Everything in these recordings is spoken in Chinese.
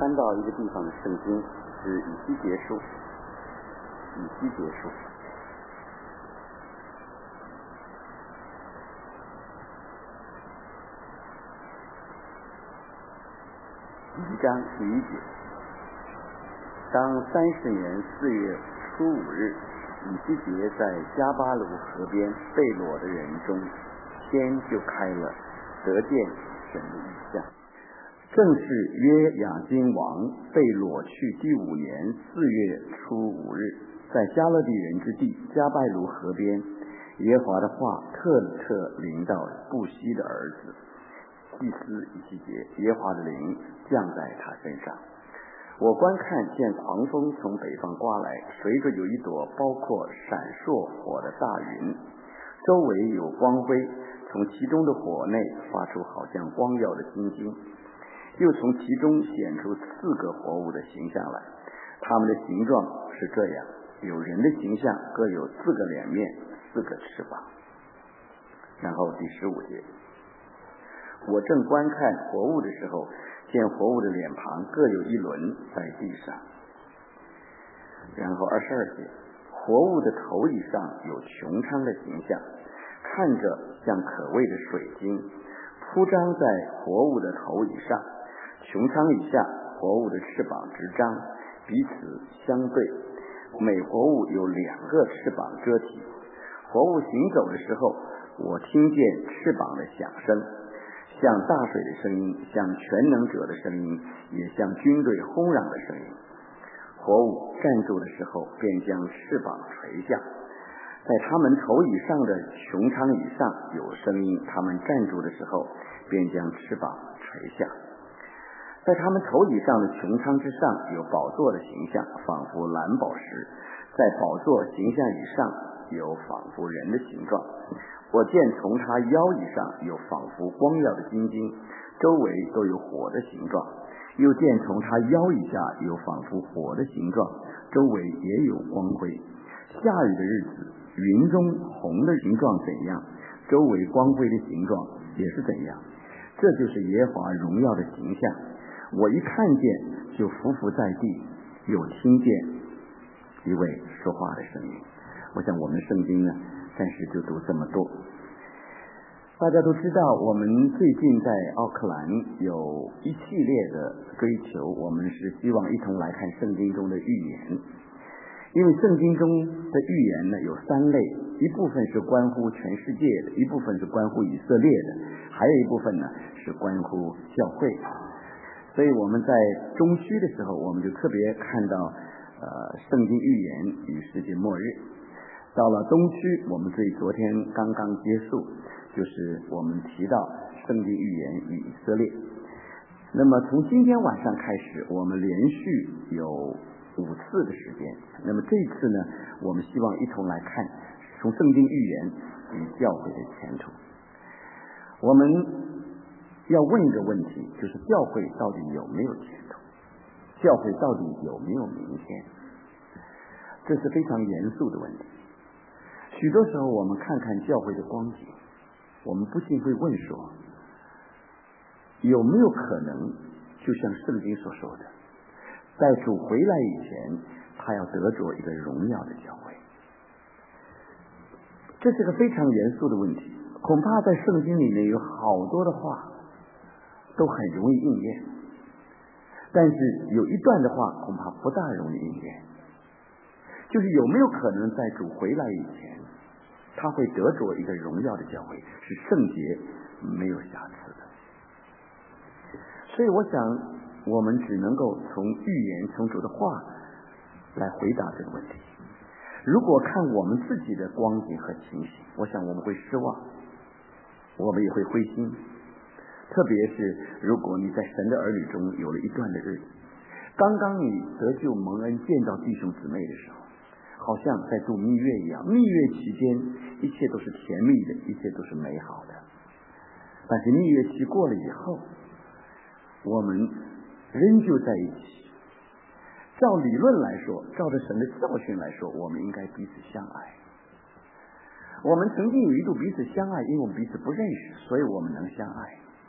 翻到一个地方的圣经是以西结书，1章1节。当30年4月初5日，以西结在加巴鲁河边被掳的人中，天就开了，得见神的异象。正是约雅斤王被掳去第5年4月初5日，在加勒底人之地加拜鲁河边，耶和华的话特临到布西的儿子祭司以西结，耶和华的灵降在他身上。我观看见狂风从北方刮来，随着有一朵包括闪烁火的大云，周围有光辉，从其中的火内发出好像光耀的金晶，又从其中显出4个活物的形象来，它们的形状是这样：有人的形象，各有4个脸面，4个翅膀。然后第15节，我正观看活物的时候，见活物的脸庞各有1轮在地上。然后22节，活物的头以上有穹苍的形象，看着像可畏的水晶，铺张在活物的头以上，穹苍以下活物的翅膀直张，彼此相对，每活物有2个翅膀遮体。活物行走的时候，我听见翅膀的响声，像大水的声音，像全能者的声音，也像军队轰嚷的声音。活物站住的时候，便将翅膀垂下，在他们头以上的穹苍以上有声音，他们站住的时候，便将翅膀垂下。在他们头以上的穹苍之上有宝座的形象，仿佛蓝宝石，在宝座形象以上有仿佛人的形状。我见从他腰以上有仿佛光耀的金晶，周围都有火的形状，又见从他腰以下有仿佛火的形状，周围也有光辉。下雨的日子，云中红的形状怎样，周围光辉的形状也是怎样。这就是耶和华荣耀的形象。我一看见就伏在地，又听见一位说话的声音。我想我们圣经呢暂时就读这么多。大家都知道，我们最近在奥克兰有一系列的追求，我们是希望一同来看圣经中的预言。因为圣经中的预言呢有3类，一部分是关乎全世界的，一部分是关乎以色列的，还有一部分呢是关乎教会。所以我们在中区的时候，我们就特别看到圣经预言与世界末日。到了东区，我们昨天刚刚结束，就是我们提到圣经预言与以色列。那么从今天晚上开始，我们连续有5次的时间。那么这一次呢，我们希望一同来看从圣经预言与教会的前途。我们要问一个问题，就是教会到底有没有前途？教会到底有没有明天？这是非常严肃的问题。许多时候我们看看教会的光景，我们不禁会问说，有没有可能就像圣经所说的，在主回来以前，他要得着一个荣耀的教会？这是个非常严肃的问题，恐怕在圣经里面有好多的话都很容易应验，但是有一段的话恐怕不大容易应验，就是有没有可能在主回来以前，他会得着一个荣耀的教会，是圣洁没有瑕疵的。所以我想我们只能够从预言，从主的话来回答这个问题。如果看我们自己的光景和情形，我想我们会失望，我们也会灰心。特别是如果你在神的儿女中有了一段的日子，刚刚你得救蒙恩见到弟兄姊妹的时候，好像在度蜜月一样，蜜月期间一切都是甜蜜的，一切都是美好的。但是蜜月期过了以后，我们仍旧在一起。照理论来说，照着神的教训来说，我们应该彼此相爱。我们曾经有一度彼此相爱，因为我们彼此不认识，所以我们能相爱。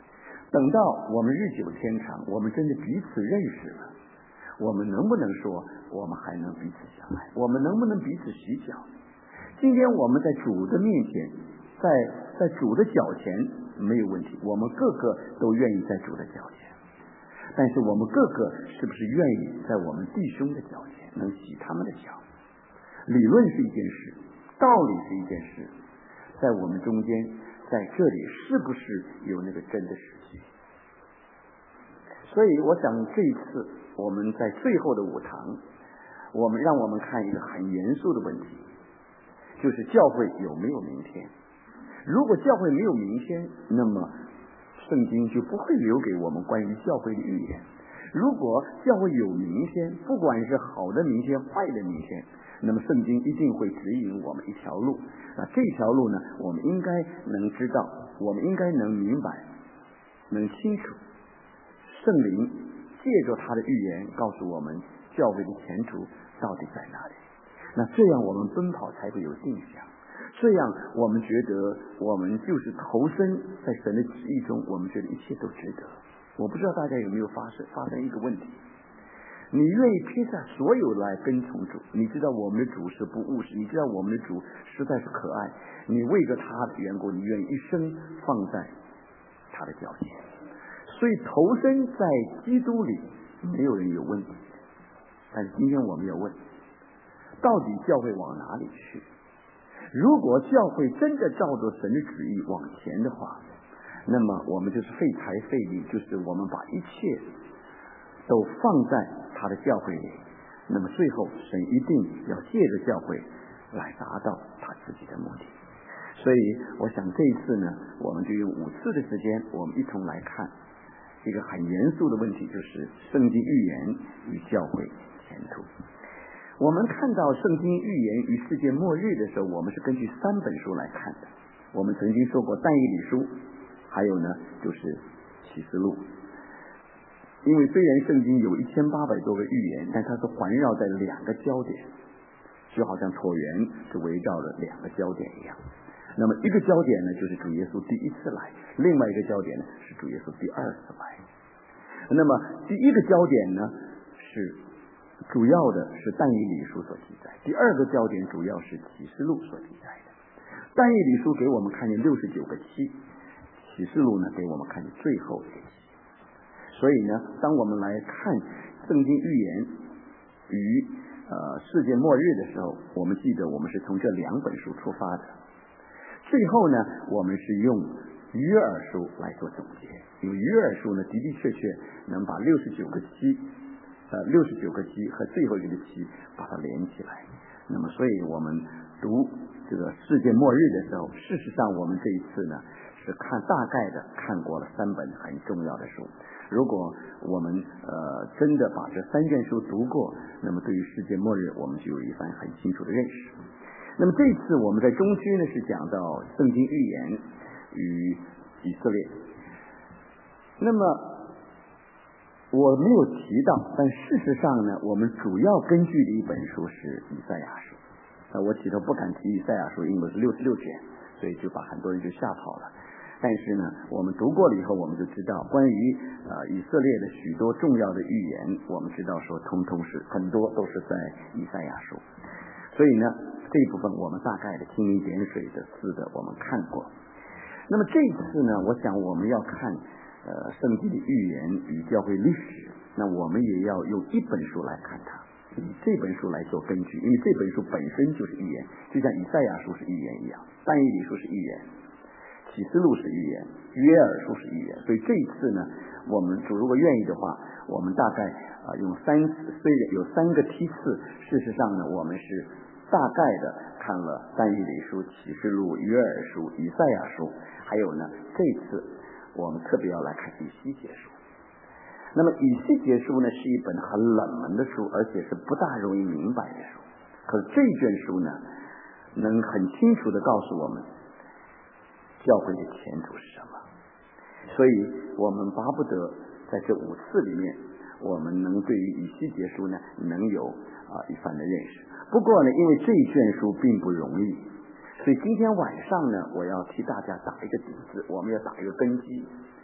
等到我们日久天长，我们真的彼此认识了，我们能不能说我们还能彼此相爱？我们能不能彼此洗脚？今天我们在主的面前，在主的脚前没有问题，我们个个都愿意在主的脚前，但是我们个个是不是愿意在我们弟兄的脚前能洗他们的脚？理论是一件事，道理是一件事，在我们中间，在这里是不是有那个真的实际？所以我想这一次我们在最后的5堂，让我们看一个很严肃的问题，就是教会有没有明天。如果教会没有明天，那么圣经就不会留给我们关于教会的预言。如果教会有明天，不管是好的明天坏的明天，那么圣经一定会指引我们一条路。那这条路呢，我们应该能知道，我们应该能明白，能清楚。圣灵借着他的预言告诉我们教会的前途到底在哪里。那这样我们奔跑才会有定向，这样我们觉得我们就是投身在神的旨意中，我们觉得一切都值得。我不知道大家有没有发生一个问题，你愿意撇下所有来跟从主，你知道我们的主是不务实，你知道我们的主实在是可爱，你为着他的缘故，你愿意一生放在他的脚前。所以投身在基督里没有人有问题，但是今天我们要问，到底教会往哪里去？如果教会真的照着神的旨意往前的话，那么我们就是费财费力，就是我们把一切都放在他的教会里，那么最后神一定要借着教会来达到他自己的目的。所以我想这一次呢，我们就用5次的时间，我们一同来看一个很严肃的问题，就是圣经预言与教会前途。我们看到圣经预言与世界末日的时候，我们是根据3本书来看的。我们曾经说过但以理书，还有呢就是启示录。因为虽然圣经有1800多个预言，但它是环绕在2个焦点，就好像椭圆是围绕着2个焦点一样。那么一个焦点呢，就是主耶稣第1次来，另外一个焦点呢是主耶稣第2次来。那么第一个焦点呢，是主要的是但以理书所记载，第2个焦点主要是启示录所记载的。但以理书给我们看见69个期，启示录呢给我们看见最后一个期。所以呢，当我们来看圣经预言与世界末日的时候，我们记得我们是从这2本书出发的。最后呢，我们是用约珥书来做总结，因为约珥书呢的确能把69个期和最后一个期把它连起来。那么所以我们读这个世界末日的时候，事实上我们这一次呢是大概的看过了3本很重要的书。如果我们真的把这3卷书读过，那么对于世界末日我们就有一番很清楚的认识。那么这一次我们在中区呢是讲到圣经预言与以色列。那么我没有提到，但事实上呢，我们主要根据的一本书是以赛亚书。我起头不敢提以赛亚书，因为是66卷，所以就把很多人就吓跑了。但是呢，我们读过了以后，我们就知道关于以色列的许多重要的预言，我们知道说通通是很多都是在以赛亚书。所以呢，这一部分我们大概的蜻蜓点水的似的我们看过。那么这一次呢，我想我们要看圣经的预言与教会历史，那我们也要用一本书来看它，以这本书来做根据，因为这本书本身就是预言，就像以赛亚书是预言一样，但以理书是预言，启示录是预言，约珥书是预言。所以这一次呢，我们主如果愿意的话，我们大概用虽然有3个梯次，事实上呢，我们是大概的看了但以理书、启示录、约珥书、以赛亚书，还有呢这次我们特别要来看以西结书。那么以西结书呢是一本很冷门的书，而且是不大容易明白的书。可是这卷书呢，能很清楚地告诉我们教会的前途是什么。所以我们巴不得在这5次里面，我们能对于以西结书呢能有一番的认识。不过呢，因为这一卷书并不容易，所以今天晚上呢，我要替大家打一个底子，我们要打一个根基。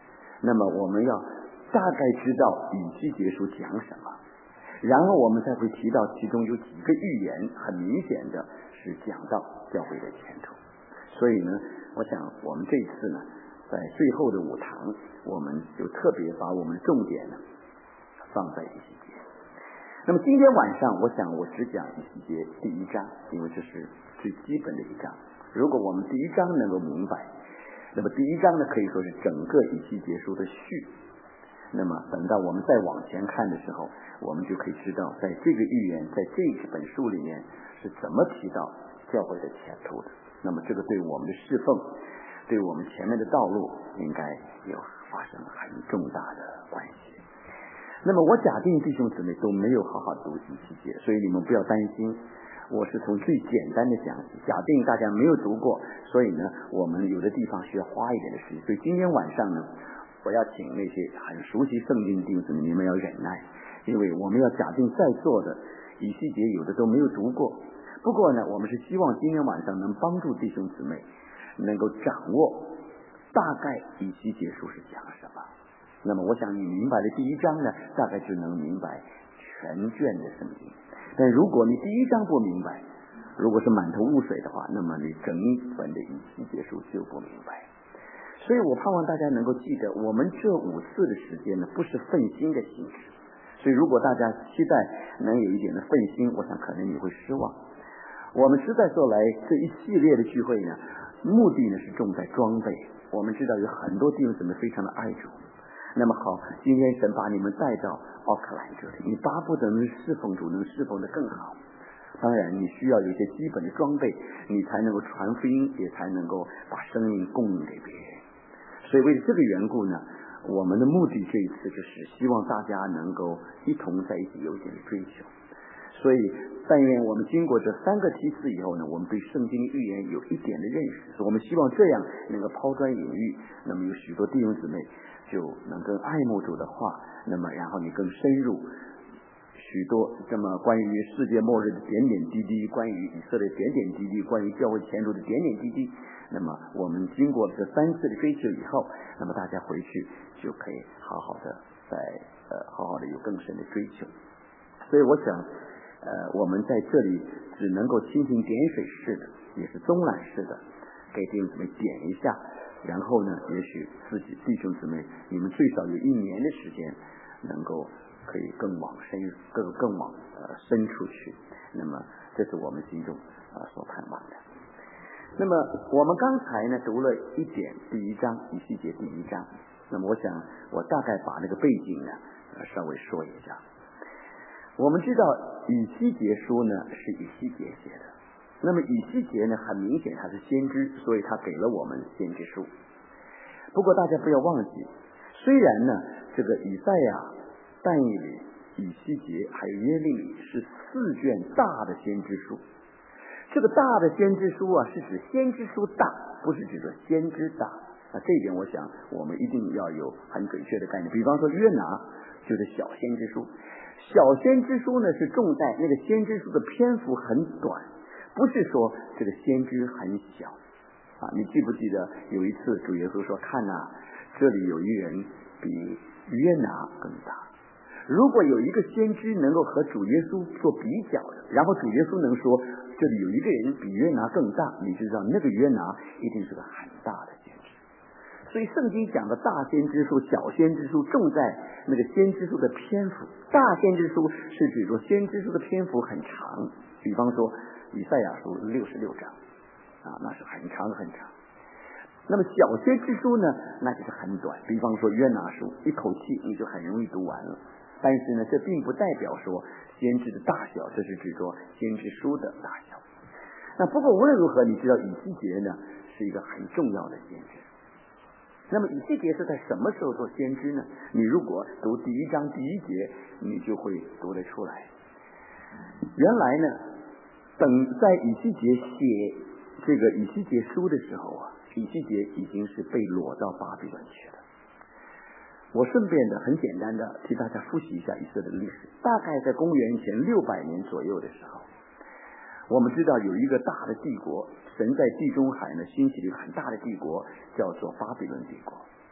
那么我们要大概知道以西结书讲什么，然后我们才会提到其中有几个预言很明显的是讲到教会的前途。所以呢，我想我们这一次呢，在最后的5堂，我们就特别把我们的重点呢放在以西结。那么今天晚上，我想我只讲以西结第1章，因为这是最基本的一章。如果我们第1章能够明白，那么第1章呢可以说是整个以西结书的序。那么等到我们再往前看的时候，我们就可以知道在这个预言，在这本书里面是怎么提到教会的前途的。那么这个对我们的侍奉，对我们前面的道路应该有发生很重大的关系。那么我假定弟兄姊妹都没有好好读以西结，所以你们不要担心，我是从最简单的讲起。假定大家没有读过，所以呢我们有的地方需要花一点的时间。所以今天晚上呢，我要请那些很熟悉圣经的弟兄姊妹，你们要忍耐，因为我们要假定在座的以西结有的都没有读过。不过呢，我们是希望今天晚上能帮助弟兄姊妹能够掌握大概以西结书是讲什么。那么我想你明白了第1章呢，大概就能明白全卷的圣经。但如果你第1章不明白，如果是满头雾水的话，那么你整本的以西结书就不明白。所以我盼望大家能够记得，我们这5次的时间呢，不是奋心的形式。所以如果大家期待能有一点的奋心，我想可能你会失望。我们实在说来这一系列的聚会呢，目的呢是重在装备。我们知道有很多弟兄姊妹非常的爱主，那么好，今天神把你们带到奥克兰这里，你巴不得能侍奉主，能侍奉得更好。当然你需要有一些基本的装备，你才能够传福音，也才能够把生命供应给别人。所以为了这个缘故呢，我们的目的这一次就是希望大家能够一同在一起有一点追求。所以但愿我们经过这3个梯次以后呢，我们对圣经预言有一点的认识。我们希望这样能够抛砖引玉，那么有许多弟兄姊妹就能更爱慕主的话，那么然后你更深入许多这么关于世界末日的点点滴滴，关于以色列点点滴滴，关于教会前途的点点滴滴。那么我们经过这3次的追求以后，那么大家回去就可以好好的有更深的追求。所以我想我们在这里只能够蜻蜓点水式的，也是综览式的给弟兄姊妹点一下，然后呢也许自己弟兄姊妹你们最少有1年的时间能够可以更往深处去。那么这是我们心中所盼望的。那么我们刚才呢读了一点第1章以西结第1章，那么我想我大概把那个背景呢稍微说一下。我们知道以西结书呢是以西结写的，那么以西结呢很明显他是先知，所以他给了我们先知书。不过大家不要忘记，虽然呢这个以赛亚、但以理、以西结还有耶利米是4卷大的先知书，这个大的先知书是指先知书大，不是指着先知大。这一点我想我们一定要有很准确的概念。比方说约拿就是小先知书，小先知书呢是重在那个先知书的篇幅很短，不是说这个先知很小你记不记得有一次主耶稣说，看这里有一人比约拿更大。如果有一个先知能够和主耶稣做比较的，然后主耶稣能说这里有一个人比约拿更大，你就知道那个约拿一定是个很大的先知。所以圣经讲的大先知书、小先知书重在那个先知书的篇幅。大先知书是指说先知书的篇幅很长，比方说以赛亚书66章那是很长很长。那么小先知书呢，那就是很短，比方说约拿书，一口气你就很容易读完了。但是呢，这并不代表说先知的大小，这是指说先知书的大小。那不过无论如何，你知道以西结呢是一个很重要的先知。那么以西结是在什么时候做先知呢？你如果读第1章第1节，你就会读得出来。原来呢，等在以西结写这个以西结书的时候以西结已经是被掳到巴比伦去了。我顺便的很简单的替大家复习一下以色列的历史。大概在公元前600年左右的时候，我们知道有一个大的帝国，神在地中海呢兴起了一个很大的帝国，叫做巴比伦帝国。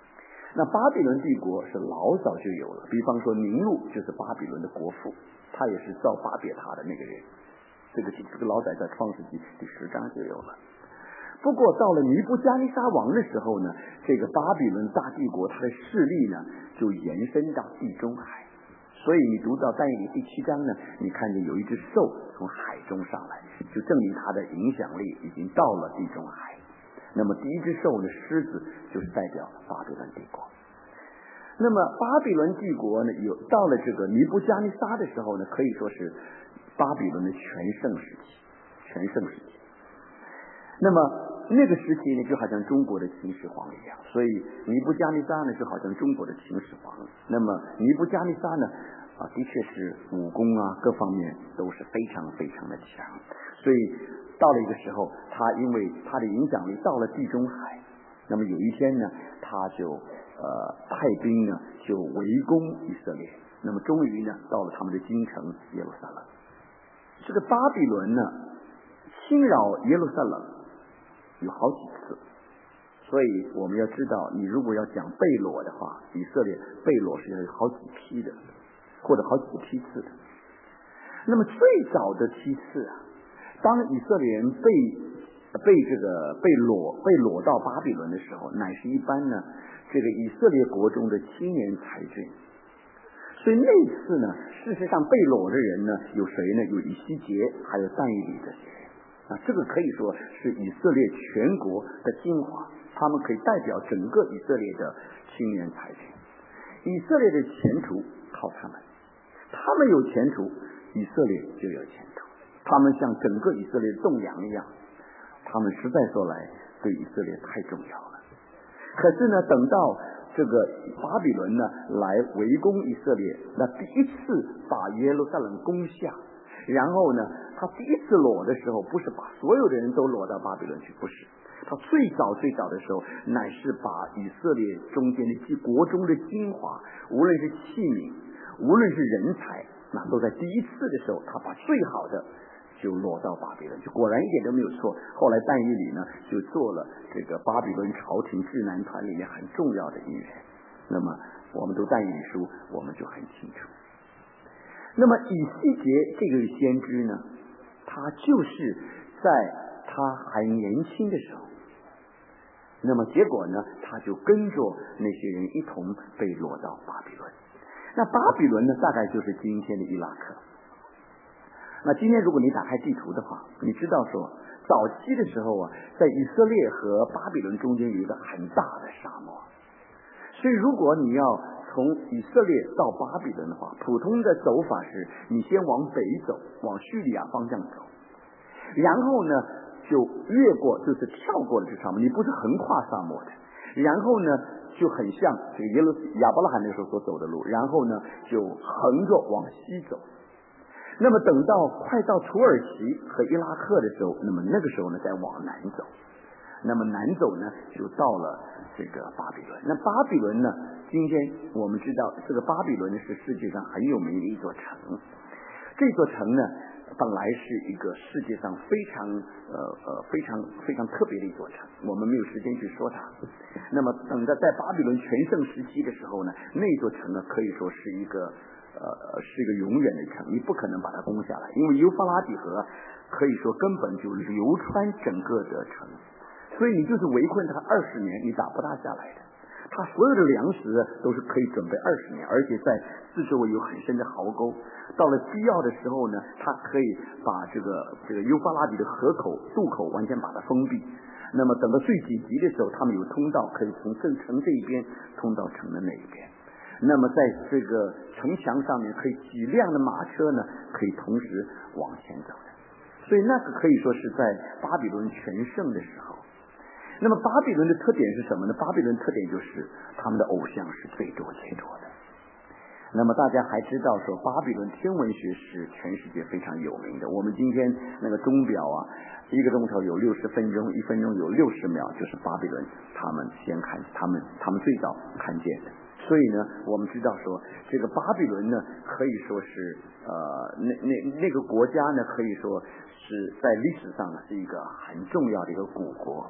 那巴比伦帝国是老早就有了，比方说宁禄就是巴比伦的国父，他也是造巴别塔的那个人，这个老载在创世纪第10章就有了。不过到了尼布加尼撒王的时候呢，这个巴比伦大帝国它的势力呢就延伸到地中海，所以你读到但以理第7章呢，你看见有一只兽从海中上来，就证明它的影响力已经到了地中海。那么第一只兽的狮子就是代表巴比伦帝国。那么巴比伦帝国呢，到了这个尼布加尼撒的时候呢，可以说是巴比伦的全盛时期。那么那个时期呢，就好像中国的秦始皇一样，所以尼布加尼撒呢就好像中国的秦始皇。那么尼布加尼撒呢，的确是武功啊各方面都是非常非常的强，所以到了一个时候，他因为他的影响力到了地中海，那么有一天呢，他就派兵呢就围攻以色列，那么终于呢到了他们的京城耶路撒冷。这个巴比伦呢侵扰耶路撒冷有好几次，所以我们要知道，你如果要讲被掳的话，以色列被掳是有好几批的，或者好几个批次的。那么最早的批次啊，当以色列人被掳到巴比伦的时候，乃是一般呢这个以色列国中的青年才俊。所以那次呢，事实上被掳的人呢有谁呢？有以西结，还有但以理这些人。这个可以说是以色列全国的精华，他们可以代表整个以色列的青年才俊。以色列的前途靠他们，他们有前途，以色列就有前途。他们像整个以色列的栋梁一样，他们实在说来对以色列太重要了。可是呢，等到这个巴比伦呢来围攻以色列，那第一次把耶路撒冷攻下，然后呢他第一次掳的时候，不是把所有的人都掳到巴比伦去，不是，他最早的时候乃是把以色列中间的国中的精华，无论是器皿，无论是人才，那都在第一次的时候他把最好的就掳到巴比伦，就果然一点都没有错。后来但以理呢就做了这个巴比伦朝廷智囊团里面很重要的一员。那么我们读但以理书我们就很清楚。那么以西结这个先知呢，他就是在他还年轻的时候，那么结果呢他就跟着那些人一同被掳到巴比伦。那巴比伦呢大概就是今天的伊拉克。那今天如果你打开地图的话，你知道说早期的时候啊，在以色列和巴比伦中间有一个很大的沙漠，所以如果你要从以色列到巴比伦的话，普通的走法是你先往北走，往叙利亚方向走，然后呢就越过，就是跳过了这沙漠，你不是横跨沙漠的，然后呢就很像这个亚伯拉罕那时候所走的路，然后呢就横着往西走。那么等到快到土耳其和伊拉克的时候，那么那个时候呢再往南走，那么南走呢就到了这个巴比伦。那巴比伦呢，今天我们知道这个巴比伦是世界上很有名的一座城，这座城呢本来是一个世界上非常特别的一座城，我们没有时间去说它。那么等到在巴比伦全盛时期的时候呢，那座城呢可以说是一个永远的城，你不可能把它攻下来，因为幼发拉底河可以说根本就流穿整个的城，所以你就是围困它20年，你打不大下来的。它所有的粮食都是可以准备20年，而且在四周围有很深的壕沟，到了必要的时候呢，它可以把这个幼发拉底的河口渡口完全把它封闭。那么等到最紧急的时候，他们有通道可以从城这一边通到城的那一边。那么在这个城墙上面可以几辆的马车呢，可以同时往前走的。所以那个可以说是在巴比伦全盛的时候。那么巴比伦的特点是什么呢？巴比伦特点就是他们的偶像是最多的。那么大家还知道说巴比伦天文学是全世界非常有名的，我们今天那个钟表啊，1个钟头有60分钟，1分钟有60秒，就是巴比伦他们最早看见的。所以呢我们知道说这个巴比伦呢可以说是那个国家呢可以说是在历史上是一个很重要的一个古国。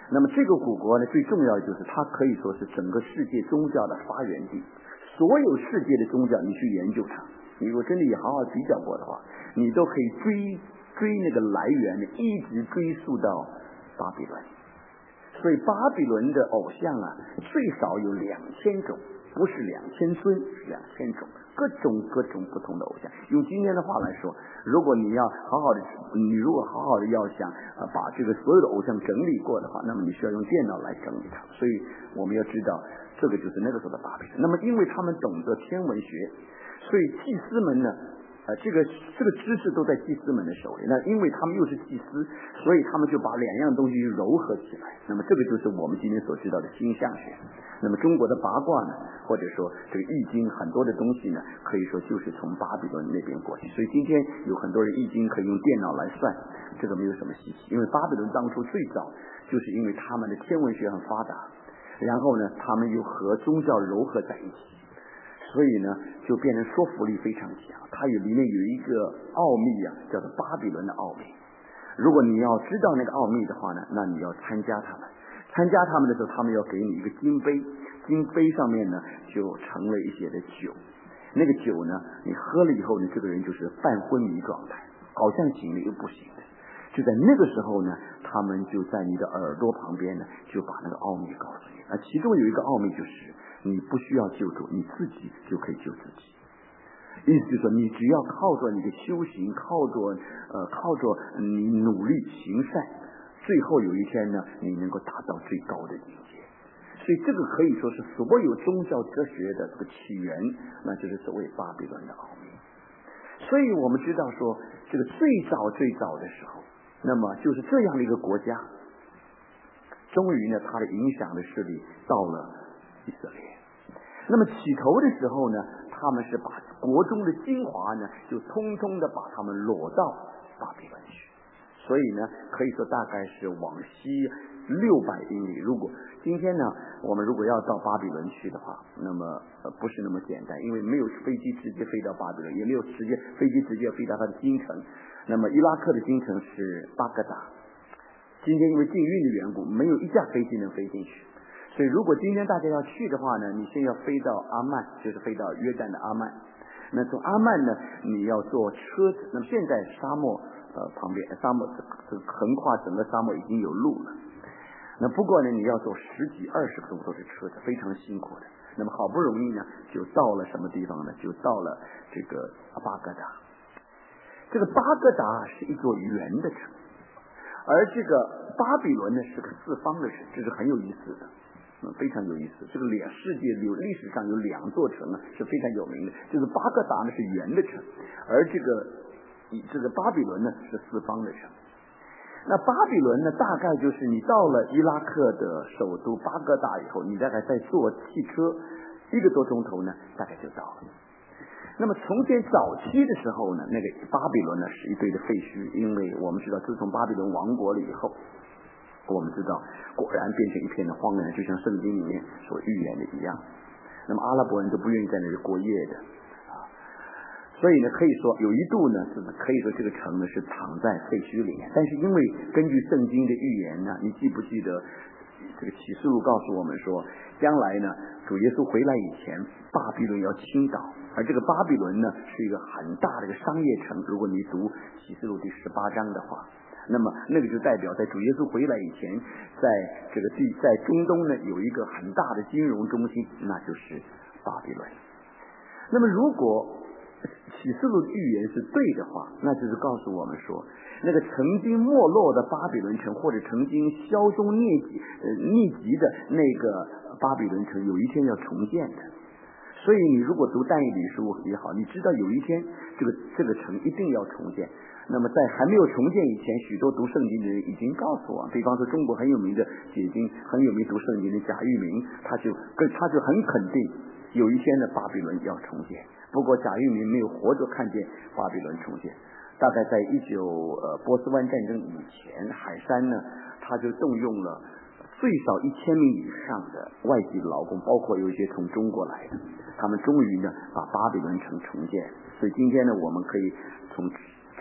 那么这个古国呢，最重要的就是它可以说是整个世界宗教的发源地。所有世界的宗教，你去研究它，你如果真的也好好比较过的话，你都可以追那个来源呢，一直追溯到巴比伦。所以巴比伦的偶像啊，最少有2000种，不是2000尊，是2000种，各种不同的偶像。用今天的话来说，如果你要好好的，你如果好好的要想把这个所有的偶像整理过的话，那么你需要用电脑来整理它。所以我们要知道，这个就是那个时候的巴比伦。那么因为他们懂得天文学，所以祭司们呢，这个知识都在祭司们的手里。那因为他们又是祭司，所以他们就把两样东西糅合起来。那么这个就是我们今天所知道的星象学。那么中国的八卦呢，或者说这个易经很多的东西呢，可以说就是从巴比伦那边过去。所以今天有很多人易经可以用电脑来算，这个没有什么稀奇。因为巴比伦当初最早就是因为他们的天文学很发达，然后呢他们又和宗教糅合在一起，所以呢就变成说服力非常强。它里面有一个奥秘啊，叫做巴比伦的奥秘。如果你要知道那个奥秘的话呢，那你要参加他们。参加他们的时候，他们要给你一个金杯，金杯上面呢就盛了一些的酒。那个酒呢，你喝了以后，你这个人就是半昏迷状态，好像醒了又不醒的。就在那个时候呢，他们就在你的耳朵旁边呢，就把那个奥秘告诉你。其中有一个奥秘就是，你不需要救助，你自己就可以救自己。意思就是说，你只要靠着你的修行，靠着你努力行善，最后有一天呢，你能够达到最高的境界。所以这个可以说是所有宗教哲学的这个起源，那就是所谓巴比伦的奥秘。所以我们知道说，这个最早的时候，那么就是这样的一个国家，终于呢，它的影响的势力到了以色列。那么起头的时候呢，他们是把国中的精华呢，就通通的把他们裸到巴比伦去。所以呢，可以说大概是往西600英里。如果今天呢，我们如果要到巴比伦去的话，那么不是那么简单，因为没有飞机直接飞到巴比伦，也没有飞机直接飞到它的京城。那么伊拉克的京城是巴格达，今天因为禁运的缘故，没有一架飞机能飞进去。所以如果今天大家要去的话呢，你先要飞到阿曼，就是飞到约旦的阿曼。那从阿曼呢，你要坐车子。那么现在沙漠旁边，沙漠这个横跨整个沙漠已经有路了。那不过呢，你要坐10几20个钟头的车子，非常辛苦的。那么好不容易呢，就到了什么地方呢？就到了这个巴格达。这个巴格达是一座圆的城，而这个巴比伦呢是个四方的城，这是很有意思的。非常有意思，这个世界历史上有2座城啊是非常有名的，就是巴格达呢是圆的城，而这个巴比伦呢是四方的城。那巴比伦呢，大概就是你到了伊拉克的首都巴格达以后，你大概再坐汽车1个多钟头呢，大概就到了。那么从前早期的时候呢，那个巴比伦呢是一堆的废墟，因为我们知道自从巴比伦亡国了以后，我们知道果然变成一片的荒原，就像圣经里面所预言的一样。那么阿拉伯人都不愿意在那里过夜的所以呢，可以说有一度呢，可以说这个城呢是躺在废墟里面。但是因为根据圣经的预言呢，你记不记得这个启示录告诉我们说，将来呢主耶稣回来以前，巴比伦要倾倒，而这个巴比伦呢是一个很大的一个商业城。如果你读启示录第18章的话，那么那个就代表在主耶稣回来以前，在中东呢有一个很大的金融中心，那就是巴比伦。那么如果启示录的预言是对的话，那就是告诉我们说，那个曾经没落的巴比伦城，或者曾经消踪匿迹的那个巴比伦城，有一天要重建的。所以你如果读但以理书也好，你知道有一天这个城一定要重建。那么在还没有重建以前，许多读圣经的人已经告诉我，比方说中国很有名的解经很有名读圣经的贾玉明，他就很肯定有一天的巴比伦要重建。不过贾玉明没有活着看见巴比伦重建，大概在波斯湾战争以前，海山呢他就动用了最少1000名以上的外籍劳工，包括有一些从中国来的，他们终于呢把巴比伦城重建。所以今天呢，我们可以从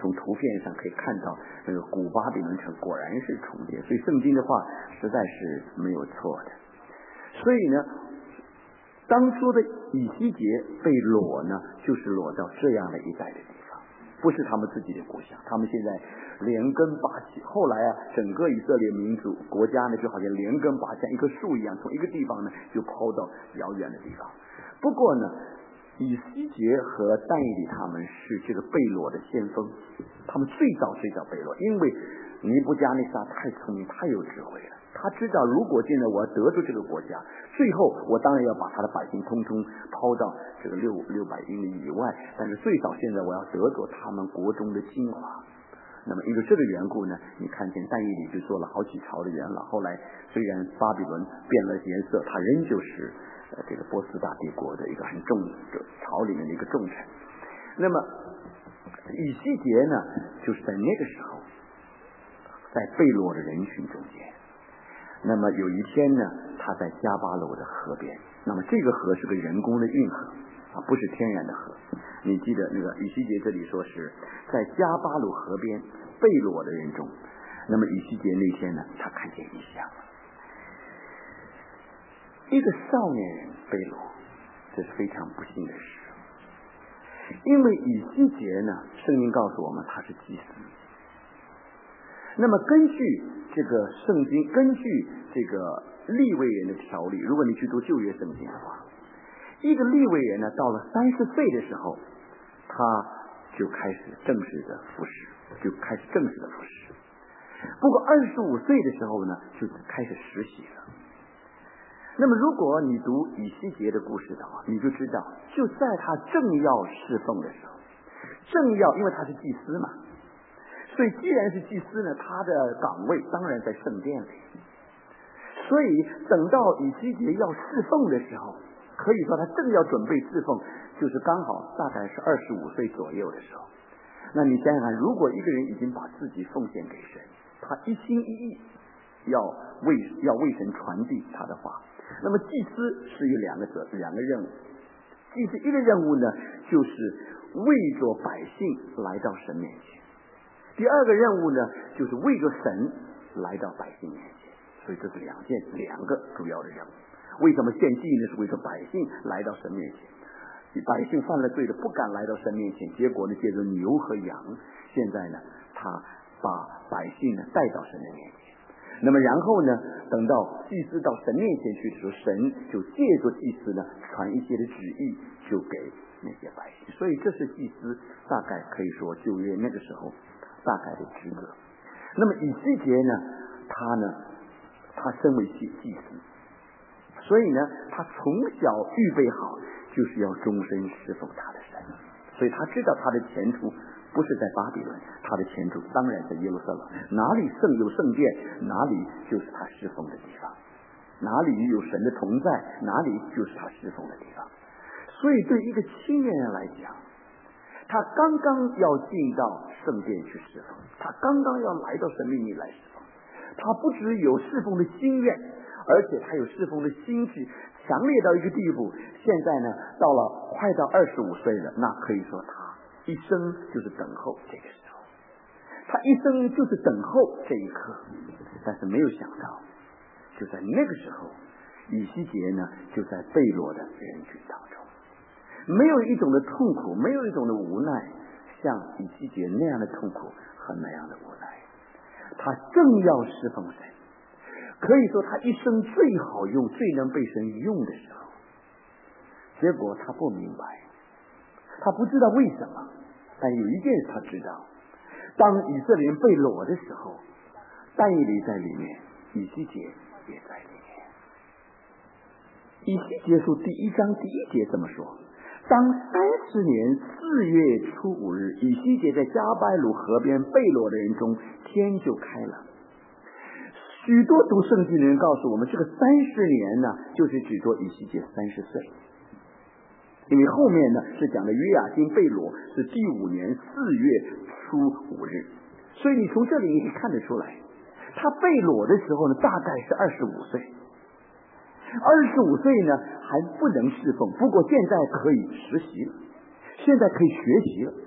从图片上可以看到那个古巴比伦城果然是重建，所以圣经的话实在是没有错的。所以呢，当初的以西结被掳呢，就是掳到这样的一带的地方，不是他们自己的故乡。他们现在连根拔起，后来啊，整个以色列民族国家呢，就好像连根拔起，像一棵树一样，从一个地方呢就抛到遥远的地方。不过呢，以西结和但以理他们是这个被掳的先锋，他们最早被掳，因为尼布甲尼撒太聪明，太有智慧了。他知道，如果现在我要得住这个国家，最后我当然要把他的百姓通通抛到这个600英里以外，但是最早现在我要得着他们国中的精华。那么因为这个缘故呢，你看见但以理就做了好几朝的元老，后来虽然巴比伦变了颜色，他仍旧是这个波斯大帝国的一个很重朝里面的一个重臣。那么以西结呢，就是在那个时候在被掳的人群中间。那么有一天呢，他在加巴鲁的河边，那么这个河是个人工的运河啊，不是天然的河。你记得那个以西结这里说是在加巴鲁河边被掳的人中，那么以西结那天呢，他看见异象，一个少年人被掳，这是非常不幸的事。因为以西结呢，圣经告诉我们他是祭司。那么根据这个圣经，根据这个利未人的条例，如果你去读旧约圣经的话，一个利未人呢，到了30岁的时候，他就开始正式的服侍。不过25岁的时候呢，就开始实习了。那么如果你读以西结的故事的话，你就知道，就在他正要侍奉的时候，因为他是祭司嘛，所以既然是祭司呢，他的岗位当然在圣殿里。所以等到以西结要侍奉的时候，可以说他正要准备侍奉，就是刚好大概是25岁左右的时候。那你想想看，如果一个人已经把自己奉献给神，他一心一意要为神传递他的话，那么祭司是有两个任务。祭司一个任务呢，就是为着百姓来到神面前；第二个任务呢，就是为着神来到百姓面前。所以这是两个主要的任务。为什么献祭呢？是为着百姓来到神面前。百姓犯了罪的不敢来到神面前，结果呢，借着牛和羊，现在呢，他把百姓呢带到神的面前。那么然后呢，等到祭司到神面前去的时候，神就借着祭司呢传一些的旨意，就给那些百姓。所以这是祭司大概可以说旧约那个时候大概的职责。那么以西结呢，他身为祭司，所以呢，他从小预备好就是要终身侍奉他的神，所以他知道他的前途不是在巴比伦，他的前途当然在耶路撒冷。哪里有圣殿，哪里就是他侍奉的地方；哪里有神的同在，哪里就是他侍奉的地方。所以对一个青年人来讲，他刚刚要进到圣殿去侍奉，他刚刚要来到神面前来侍奉，他不只有侍奉的心愿，而且他有侍奉的心志，强烈到一个地步。现在呢，快到25岁了，那可以说他一生就是等候这个时候，他一生就是等候这一刻。但是没有想到，就在那个时候，以西结呢就在被掳的人群当中，没有一种的痛苦，没有一种的无奈，像以西结那样的痛苦和那样的无奈。他正要侍奉神，可以说他一生最好用、最能被神用的时候，结果他不明白，他不知道为什么。但有一件事他知道，当以色列人被掳的时候，但以理在里面，以西结也在里面。以西结书第1章第1节这么说：当30年4月初5日，以西结在加拜鲁河边被掳的人中，天就开了。许多读圣经的人告诉我们，这个30年呢，就是指着以西结30岁。因为后面呢是讲的约雅斤被掳是第5年4月初5日，所以你从这里你可以看得出来，他被掳的时候呢，大概是25岁。25岁呢还不能侍奉，不过现在可以实习了，现在可以学习了，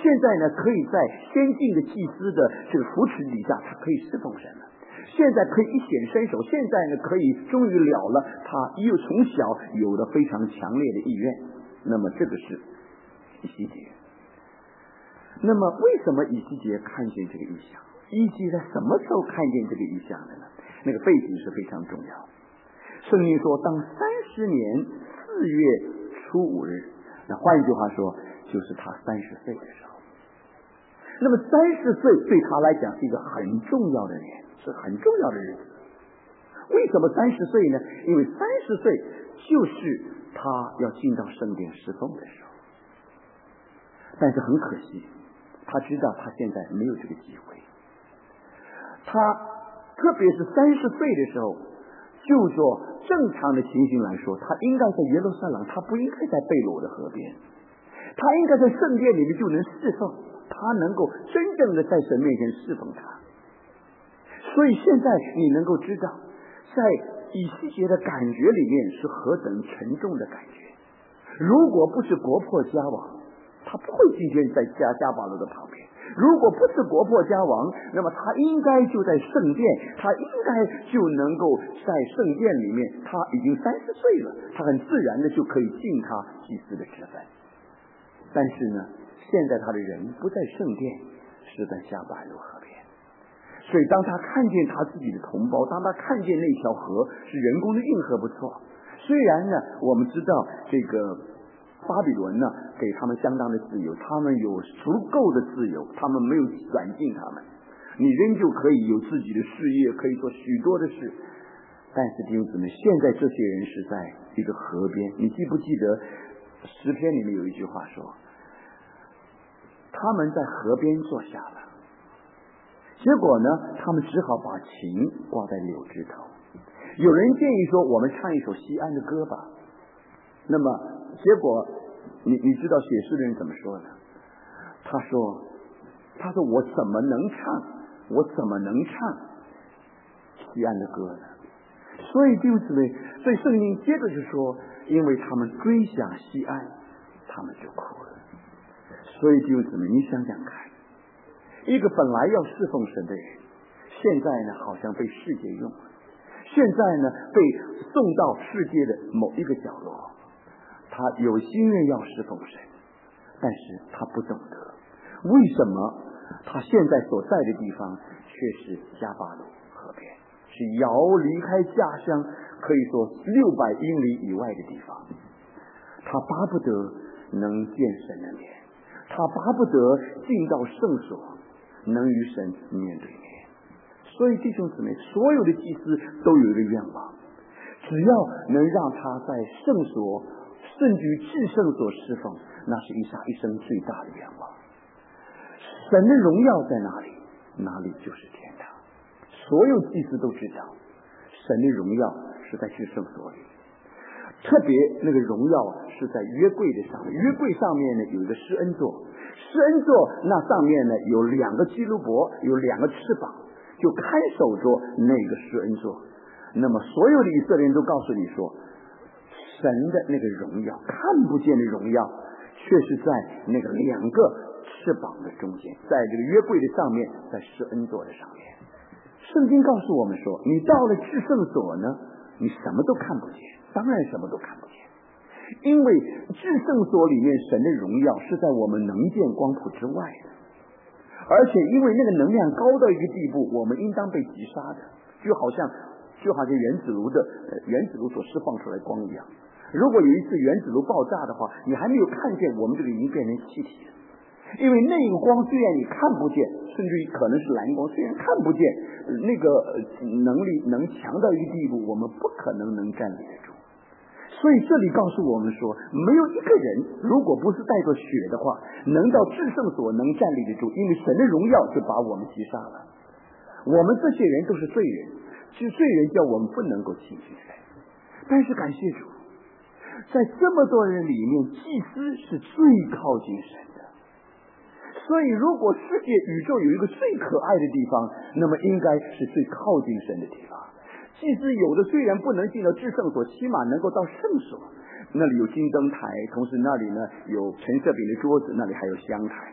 现在呢可以在先进的祭司的这个扶持底下，他可以侍奉神了。现在可以一显身手，现在呢可以终于了了他又从小有了非常强烈的意愿。那么这个是以西结。那么为什么以西结看见这个异象？以西结在什么时候看见这个异象的呢？那个背景是非常重要。圣经说，当30年4月初5日，那换一句话说，就是他30岁的时候。那么30岁对他来讲是一个很重要的年，是很重要的日子。为什么30岁呢？因为30岁就是他要进到圣殿侍奉的时候。但是很可惜，他知道他现在没有这个机会。他特别是30岁的时候，就说正常的情形来说，他应该在耶路撒冷，他不应该在贝罗的河边，他应该在圣殿里面就能侍奉，他能够真正的在神面前侍奉他。所以现在你能够知道，在以西结的感觉里面是何等沉重的感觉。如果不是国破家亡，他不会今天在加巴罗的旁边。如果不是国破家亡，那么他应该就在圣殿，他应该就能够在圣殿里面，他已经30岁了，他很自然的就可以尽他祭司的职分。但是呢，现在他的人不在圣殿，是在加巴罗河边。所以当他看见他自己的同胞，当他看见那条河是人工的运河不错，虽然呢我们知道这个巴比伦呢给他们相当的自由，他们有足够的自由，他们没有软禁他们，你仍旧可以有自己的事业，可以做许多的事。但是弟兄姊妹，现在这些人是在一个河边，你记不记得诗篇里面有一句话说，他们在河边坐下了，结果呢他们只好把琴挂在柳枝头。有人建议说，我们唱一首西安的歌吧。那么结果你知道写诗的人怎么说呢？他说我怎么能唱西安的歌呢？所以弟兄姊妹，所以圣经接着就说，因为他们追想西安，他们就哭了。所以弟兄姊妹，你想想看，一个本来要侍奉神的人，现在呢好像被世界用了，现在呢被送到世界的某一个角落，他有心愿要侍奉神，但是他不懂得为什么他现在所在的地方却是加巴鲁河边，是遥离开家乡可以说600英里以外的地方。他巴不得能见神的面，他巴不得进到圣所，能与神面对面。所以弟兄姊妹，所有的祭司都有一个愿望，只要能让他在圣所甚至于至圣所侍奉，那是他一生最大的愿望。神的荣耀在哪里，哪里就是天堂。所有祭司都知道，神的荣耀是在至圣所里，特别那个荣耀是在约柜的上面。约柜上面呢有一个施恩座，施恩座那上面呢有2个基路伯，有2个翅膀，就看守着那个施恩座。那么所有的以色列人都告诉你说，神的那个荣耀，看不见的荣耀，却是在那个2个翅膀的中间，在这个约柜的上面，在施恩座的上面。圣经告诉我们说，你到了至圣所呢，你什么都看不见，当然什么都看不见，因为至圣所里面神的荣耀是在我们能见光谱之外的，而且因为那个能量高到一个地步，我们应当被击杀的，就好像原子炉所释放出来光一样。如果有一次原子炉爆炸的话，你还没有看见我们这个已经变成气体了，因为那个光虽然你看不见，甚至于可能是蓝光，虽然看不见，那个能力能强到一个地步，我们不可能能站立得住。所以这里告诉我们说，没有一个人如果不是带着血的话，能到至圣所能站立得住，因为神的荣耀就把我们击杀了。我们这些人都是罪人，是罪人叫我们不能够亲近神。但是感谢主，在这么多人里面，祭司是最靠近神的。所以如果世界宇宙有一个最可爱的地方，那么应该是最靠近神的地方。祭司有的虽然不能进到至圣所，起码能够到圣所，那里有金灯台，同时那里呢有陈设饼的桌子，那里还有香台。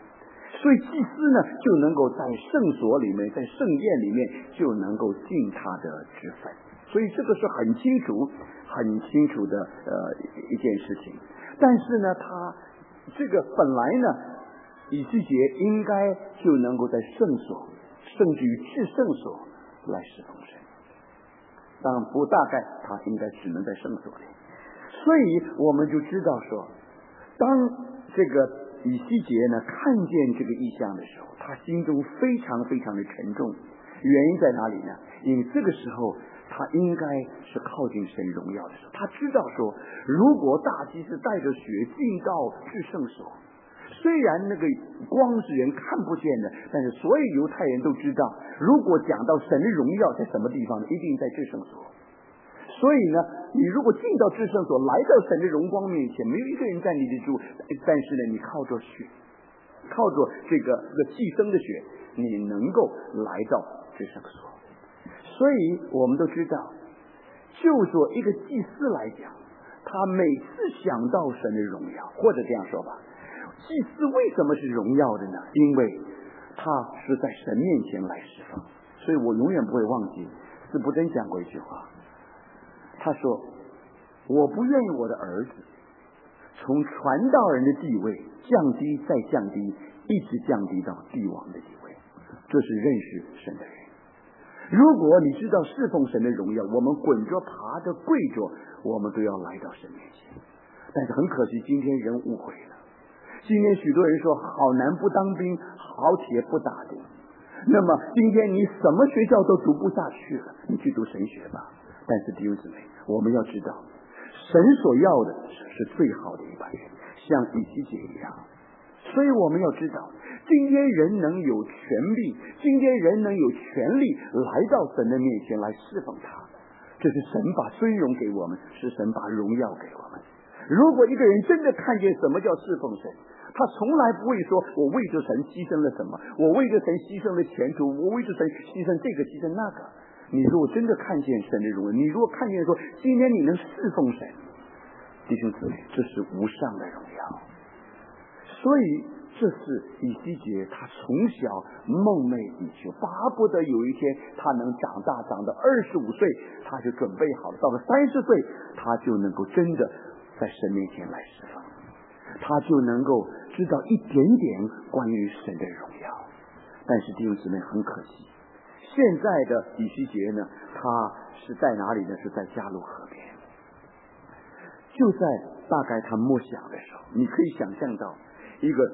所以祭司呢就能够在圣所里面，在圣殿里面就能够尽他的职分。所以这个是很清楚的一件事情。但是呢，他这个本来呢，以西结应该就能够在圣所，甚至于至圣所来侍奉神。当然不，大概他应该只能在圣所里。所以我们就知道说，当这个以西结呢看见这个异象的时候，他心中非常非常的沉重。原因在哪里呢？因为这个时候他应该是靠近神荣耀的时候，他知道说，如果大祭司带着血进到至圣所，虽然那个光是人看不见的，但是所有犹太人都知道，如果讲到神的荣耀在什么地方呢？一定在至圣所。所以呢，你如果进到至圣所，来到神的荣光面前，没有一个人站立得住，但是呢，你靠着血，靠着这个祭牲的血，你能够来到至圣所。所以我们都知道，就说一个祭司来讲，他每次想到神的荣耀，或者这样说吧，祭司为什么是荣耀的呢？因为他是在神面前来侍奉。所以我永远不会忘记司布真讲过一句话，他说，我不愿意我的儿子从传道人的地位降低再降低，一直降低到帝王的地位。这是认识神的人。如果你知道侍奉神的荣耀，我们滚着爬着跪着，我们都要来到神面前。但是很可惜，今天人误会了。今天许多人说，好男不当兵，好铁不打钉。那么今天你什么学校都读不下去了，你去读神学吧。但是弟兄姊妹，我们要知道，神所要的是最好的一班人，像以西结一样。所以我们要知道，今天人能有权利，今天人能有权利来到神的面前来侍奉他，这是神把尊荣给我们，是神把荣耀给我们。如果一个人真的看见什么叫侍奉神，他从来不会说我为着神牺牲了什么，我为着神牺牲了前途，我为着神牺牲这个牺牲那个。你如果真的看见神的荣耀，你如果看见说今天你能侍奉神，弟兄姊妹，这是无上的荣耀。所以这是以西结他从小梦寐以求，巴不得有一天他能长大，长到25岁他就准备好了，到了30岁他就能够真的在神面前来侍奉，他就能够知道一点点关于神的荣耀。但是弟兄姊妹，很可惜，现在的以西结呢，他是在哪里呢？是在加路河边。就在大概他默想的时候，你可以想象到一个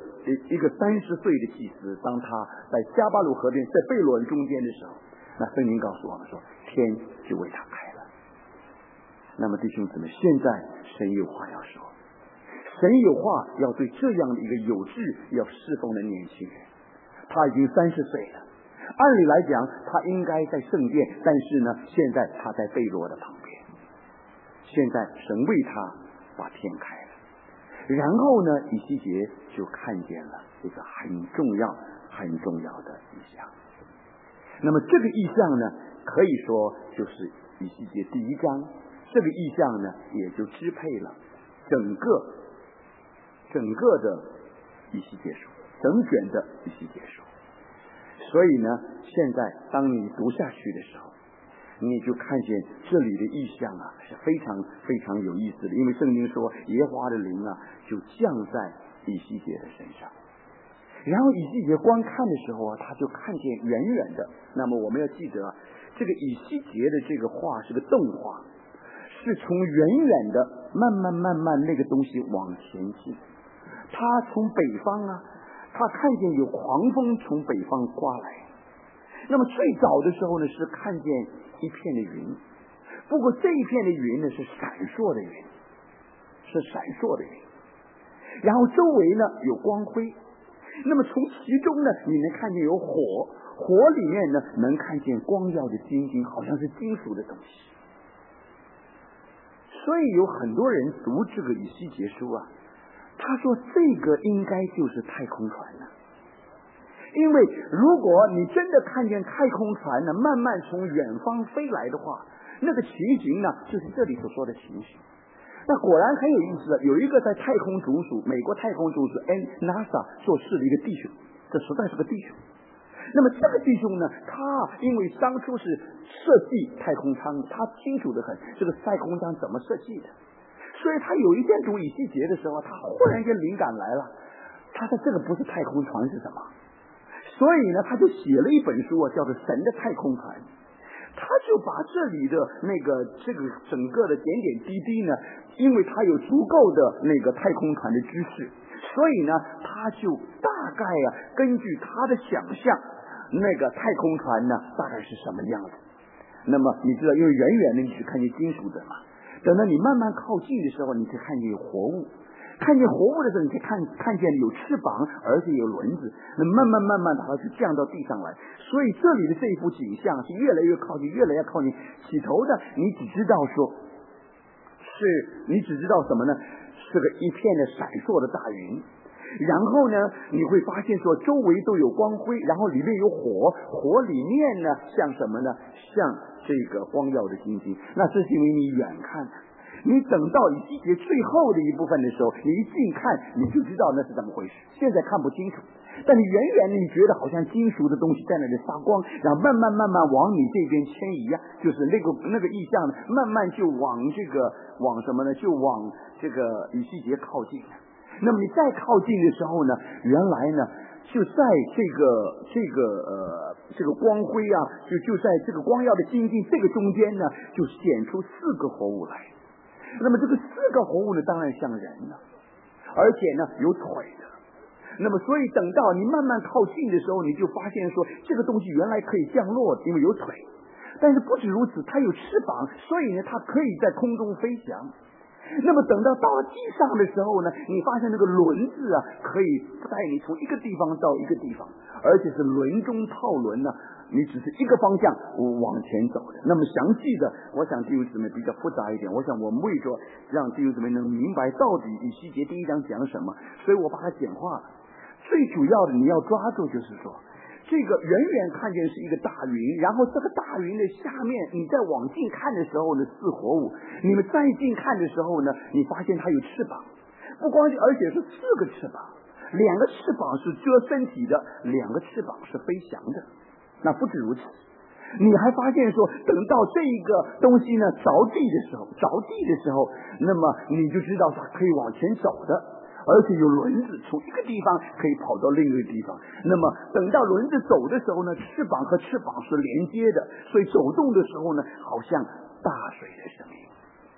30岁的祭司，当他在加巴鲁河边，在贝罗人中间的时候，那圣经告诉我们说，天就为他开了。那么弟兄姊妹，现在神有话要说，神有话要对这样的一个有志要侍奉的年轻人。他已经30岁了，按理来讲他应该在圣殿，但是呢，现在他在贝罗的旁边。现在神为他把天开了，然后呢，以西结就看见了一个很重要的异象。那么这个异象呢，可以说就是以西结第1章，这个异象呢，也就支配了整个的以西结书，整卷的以西结书。所以呢，现在当你读下去的时候，你就看见这里的意象啊，是非常非常有意思的。因为圣经说，耶和华的灵啊，就降在以西结的身上。然后以西结观看的时候啊，他就看见远远的。那么我们要记得，这个以西结的这个画是个动画，是从远远的慢慢那个东西往前进。他从北方啊，他看见有狂风从北方刮来。那么最早的时候呢，是看见一片的云，不过这一片的云呢，是闪烁的云，然后周围呢有光辉。那么从其中呢，你能看见有火里面呢能看见光耀的金晶，好像是金属的东西。所以有很多人读这个以西结书啊，他说这个应该就是太空船了。因为如果你真的看见太空船呢慢慢从远方飞来的话，那个情形呢就是这里所说的情形。那果然很有意思的，有一个在太空总署，美国太空总署 NASA 做事的一个弟兄， 这实在是个弟兄。那么这个弟兄呢，他因为当初是设计太空舱，他清楚的很这个太空舱怎么设计的，所以他有一天读以西结的时候，他忽然间灵感来了，他说这个不是太空船是什么？所以呢，他就写了一本书叫做《神的太空船》。他就把这里的这个整个的点点滴滴呢，因为他有足够的那个太空船的知识，所以呢，他就大概根据他的想象，那个太空船呢大概是什么样子。那么你知道，因为远远的你只看见金属的嘛，等到你慢慢靠近的时候，你才看见有活物。看见活物的时候，你才看见有翅膀，而且有轮子。那慢慢把它就降到地上来。所以这里的这一幅景象是越来越靠近，越来越靠近。起头的你只知道什么呢？是个一片的闪烁的大云。然后呢，你会发现说周围都有光辉，然后里面有火，火里面呢像什么呢？像这个光耀的星星。那这是因为你远看。你等到以西结最后的一部分的时候，你一近看你就知道那是怎么回事。现在看不清楚，但你远远的你觉得好像金属的东西在那里发光，然后慢慢往你这边迁移啊，就是那个意象呢，慢慢就往什么呢？就往这个以西结靠近。那么你再靠近的时候呢，原来呢就在这个光辉啊，就在这个光耀的星星这个中间呢，就显出4个活物来。那么这个4个活物呢，当然像人了，而且呢有腿的。那么所以等到你慢慢靠近的时候，你就发现说这个东西原来可以降落，因为有腿。但是不止如此，它有翅膀，所以呢它可以在空中飞翔。那么等到地上的时候呢，你发现那个轮子啊，可以带你从一个地方到一个地方，而且是轮中套轮呢，你只是一个方向往前走的。那么详细的，我想弟兄姊妹比较复杂一点，我想我们为着让弟兄姊妹能明白到底以西结第1章讲什么，所以我把它简化了。最主要的你要抓住就是说，这个远远看见是一个大云，然后这个大云的下面你再往近看的时候呢是活物，你们再近看的时候呢，你发现它有翅膀，不光是，而且是4个翅膀，2个翅膀是遮身体的，2个翅膀是飞翔的。那不止如此，你还发现说等到这一个东西呢着地的时候，那么你就知道它可以往前走的，而且有轮子，从一个地方可以跑到另一个地方。那么等到轮子走的时候呢，翅膀和翅膀是连接的，所以走动的时候呢，好像大水的声音。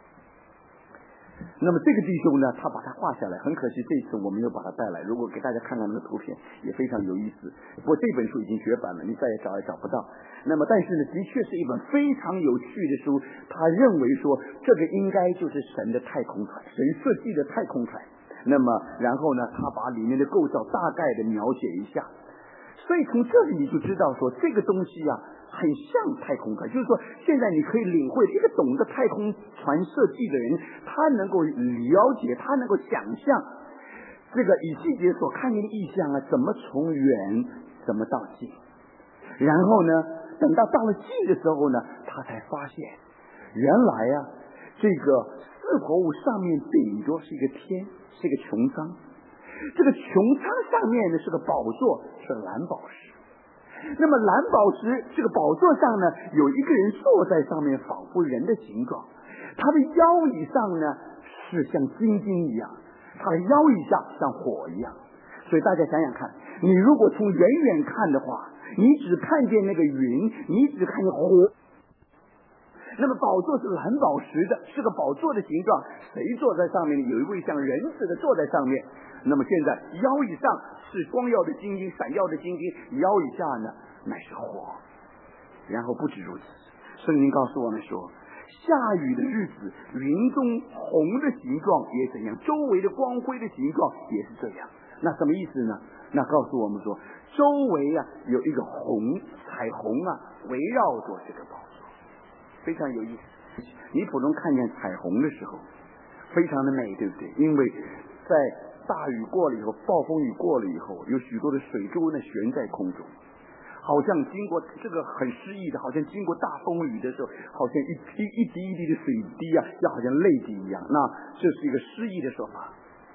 那么这个弟兄呢，他把它画下来，很可惜这次我没有把它带来，如果给大家看看那个图片也非常有意思。不过这本书已经绝版了，你再也找也找不到。那么但是呢，的确是一本非常有趣的书，他认为说这个应该就是神的太空船，神设计的太空船。那么然后呢，他把里面的构造大概的描写一下，所以从这里你就知道说这个东西啊很像太空船，就是说现在你可以领会一个懂得太空船设计的人，他能够了解，他能够想象这个以西结所看见的意象啊，怎么从远怎么到近，然后呢等到了近的时候呢，他才发现原来啊这个4活物上面顶着是一个天，是一个穹苍，这个穹苍上面呢是个宝座，是蓝宝石。那么蓝宝石这个宝座上呢，有一个人坐在上面，仿佛人的形状，他的腰以上呢是像金晶一样，他的腰以下像火一样。所以大家想想看，你如果从远远看的话，你只看见那个云，你只看见火，那么宝座是蓝宝石的，是个宝座的形状，谁坐在上面？有一位像人似的坐在上面。那么现在腰以上是光耀的金晶，闪耀的金晶，腰以下呢乃是火。然后不止如此，圣经告诉我们说，下雨的日子，云中红的形状也怎样，周围的光辉的形状也是这样。那什么意思呢？那告诉我们说，周围啊有一个彩虹啊围绕着这个宝座，非常有意思。你普通看见彩虹的时候非常的美，对不对？因为在大雨过了以后，暴风雨过了以后，有许多的水珠呢悬在空中，好像经过这个很诗意的，好像经过大风雨的时候，好像一滴一滴的水滴啊，就好像泪滴一样。那这是一个诗意的说法。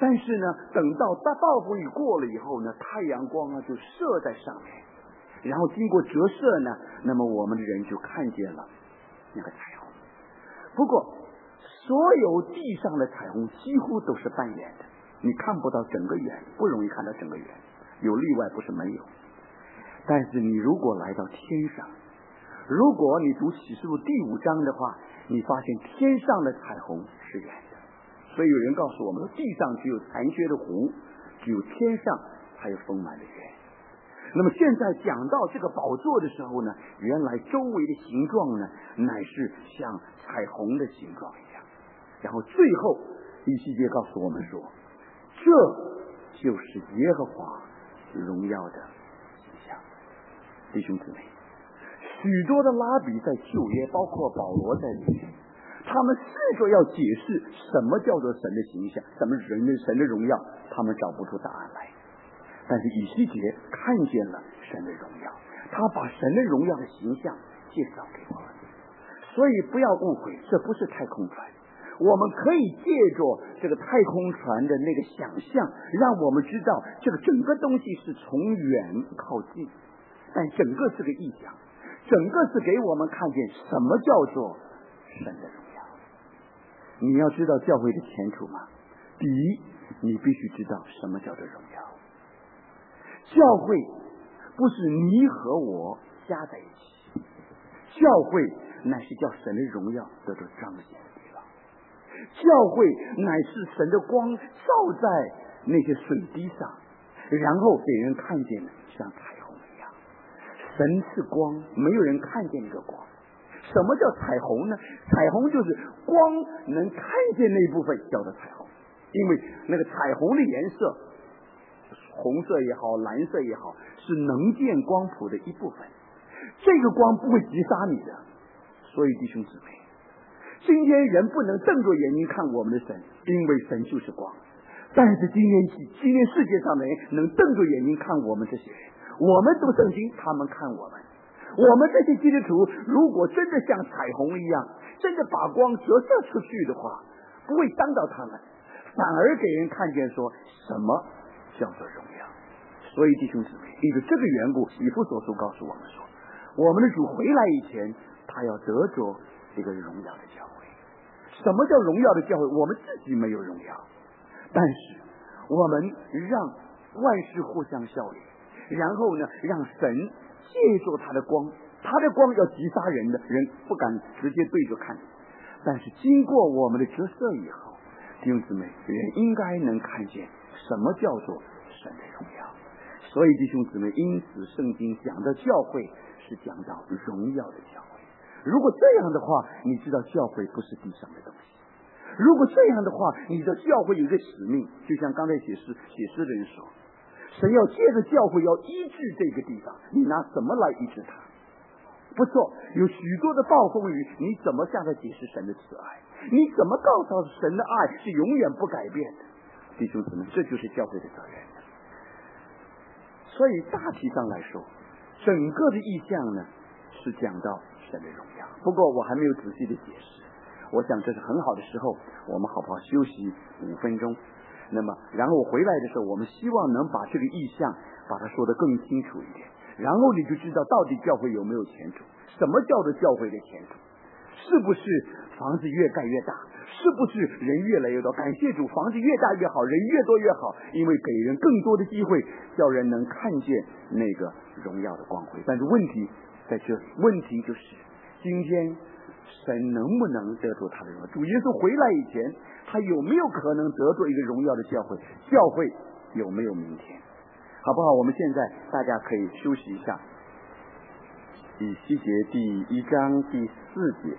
但是呢，等到暴风雨过了以后呢，太阳光就射在上面，然后经过折射呢，那么我们的人就看见了那个彩虹。不过所有地上的彩虹几乎都是半圆的，你看不到整个圆，不容易看到整个圆，有例外不是没有。但是你如果来到天上，如果你读启示录第5章的话，你发现天上的彩虹是圆的。所以有人告诉我们，地上只有残缺的湖，只有天上才有丰满的圆。那么现在讲到这个宝座的时候呢，原来周围的形状呢，乃是像彩虹的形状一样。然后最后以西结告诉我们说，这就是耶和华荣耀的形象。弟兄姊妹，许多的拉比在旧约，包括保罗在里面，他们试着要解释什么叫做神的形象，什么神的荣耀，他们找不出答案来。但是以西结看见了神的荣耀，他把神的荣耀的形象介绍给我们。所以不要误会，这不是太空船。我们可以借着这个太空船的那个想象，让我们知道这个整个东西是从远靠近，但整个是个意象，整个是给我们看见什么叫做神的荣耀。你要知道教会的前途吗？第一，你必须知道什么叫做荣耀。教会不是你和我加在一起，教会乃是叫神的荣耀得到彰显的地方。教会乃是神的光照在那些水滴上，然后给人看见像彩虹一样。神是光，没有人看见那个光。什么叫彩虹呢？彩虹就是光能看见那一部分叫做彩虹，因为那个彩虹的颜色，红色也好，蓝色也好，是能见光谱的一部分。这个光不会击杀你的。所以弟兄姊妹，今天人不能瞪着眼睛看我们的神，因为神就是光。但是今天世界上的人能瞪着眼睛看我们这些人，我们读圣经，他们看我们。我们这些基督徒如果真的像彩虹一样，真的把光折射出去的话，不会伤到他们，反而给人看见说什么叫做荣耀。所以弟兄姊妹，因为这个缘故，以弗所书告诉我们说，我们的主回来以前，他要得着这个荣耀的教会。什么叫荣耀的教会？我们自己没有荣耀，但是我们让万事互相效力，然后呢，让神借助他的光，他的光要击杀人的，人不敢直接对着看。但是经过我们的折射以后，弟兄姊妹，人应该能看见什么叫做神的荣耀。所以弟兄姊妹，因此圣经讲的教会是讲到荣耀的教会。如果这样的话，你知道教会不是地上的东西。如果这样的话，你的教会有一个使命，就像刚才写诗的人说，神要借着教会要医治这个地方，你拿什么来医治它？不错，有许多的暴风雨，你怎么向他解释神的慈爱？你怎么告诉他神的爱是永远不改变的？弟兄姊妹，这就是教会的责任。所以大体上来说，整个的意象呢是讲到神的荣耀。不过我还没有仔细的解释，我想这是很好的时候，我们好不好休息5分钟？那么然后回来的时候，我们希望能把这个意象把它说得更清楚一点，然后你就知道到底教会有没有前途。什么叫做教会的前途？是不是房子越盖越大？是不是人越来越多？感谢主，房子越大越好，人越多越好，因为给人更多的机会，叫人能看见那个荣耀的光辉。但是问题在这里，问题就是今天神能不能得着他的荣耀？主耶稣回来以前，他有没有可能得着一个荣耀的教会？教会有没有明天？好不好？我们现在大家可以休息一下。以西结第1章第4节，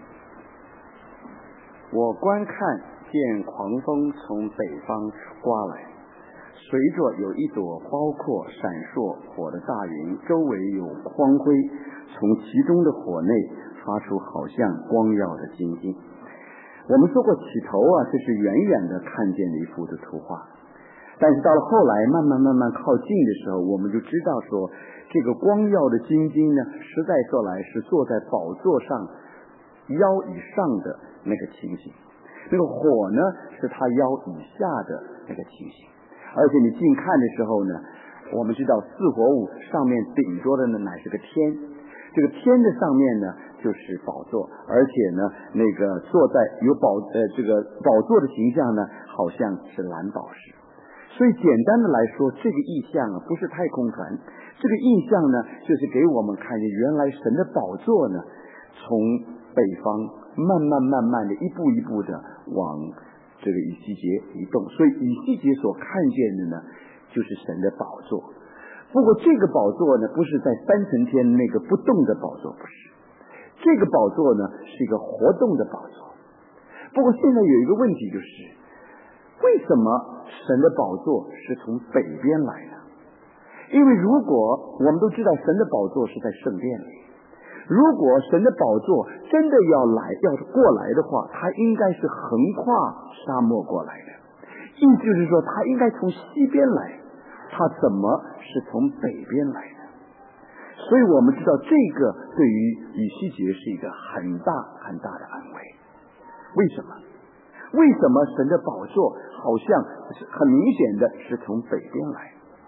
我观看见狂风从北方刮来，随着有一朵包括闪烁火的大云，周围有光辉，从其中的火内发出好像光耀的金晶。我们说过起头这是远远的看见了一幅的图画，但是到了后来慢慢靠近的时候，我们就知道说这个光耀的金晶呢，实在说来是坐在宝座上腰以上的那个情形，那个火呢是他腰以下的那个情形。而且你近看的时候呢，我们知道四活物上面顶着的呢乃是个天，这个天的上面呢就是宝座，而且呢那个坐在有这个宝座的形象呢好像是蓝宝石。所以简单的来说，这个意象啊不是太空船，这个意象呢就是给我们看见原来神的宝座呢从北方慢慢的一步一步的往这个以西结移动，所以以西结所看见的呢就是神的宝座。不过这个宝座呢不是在三层天那个不动的宝座，不是，这个宝座呢是一个活动的宝座。不过现在有一个问题，就是为什么神的宝座是从北边来的？因为如果我们都知道神的宝座是在圣殿里，如果神的宝座真的要过来的话，它应该是横跨沙漠过来的，意思就是说它应该从西边来，它怎么是从北边来的？所以我们知道这个对于以西结是一个很大很大的安慰。为什么？为什么神的宝座好像很明显的是从北边来？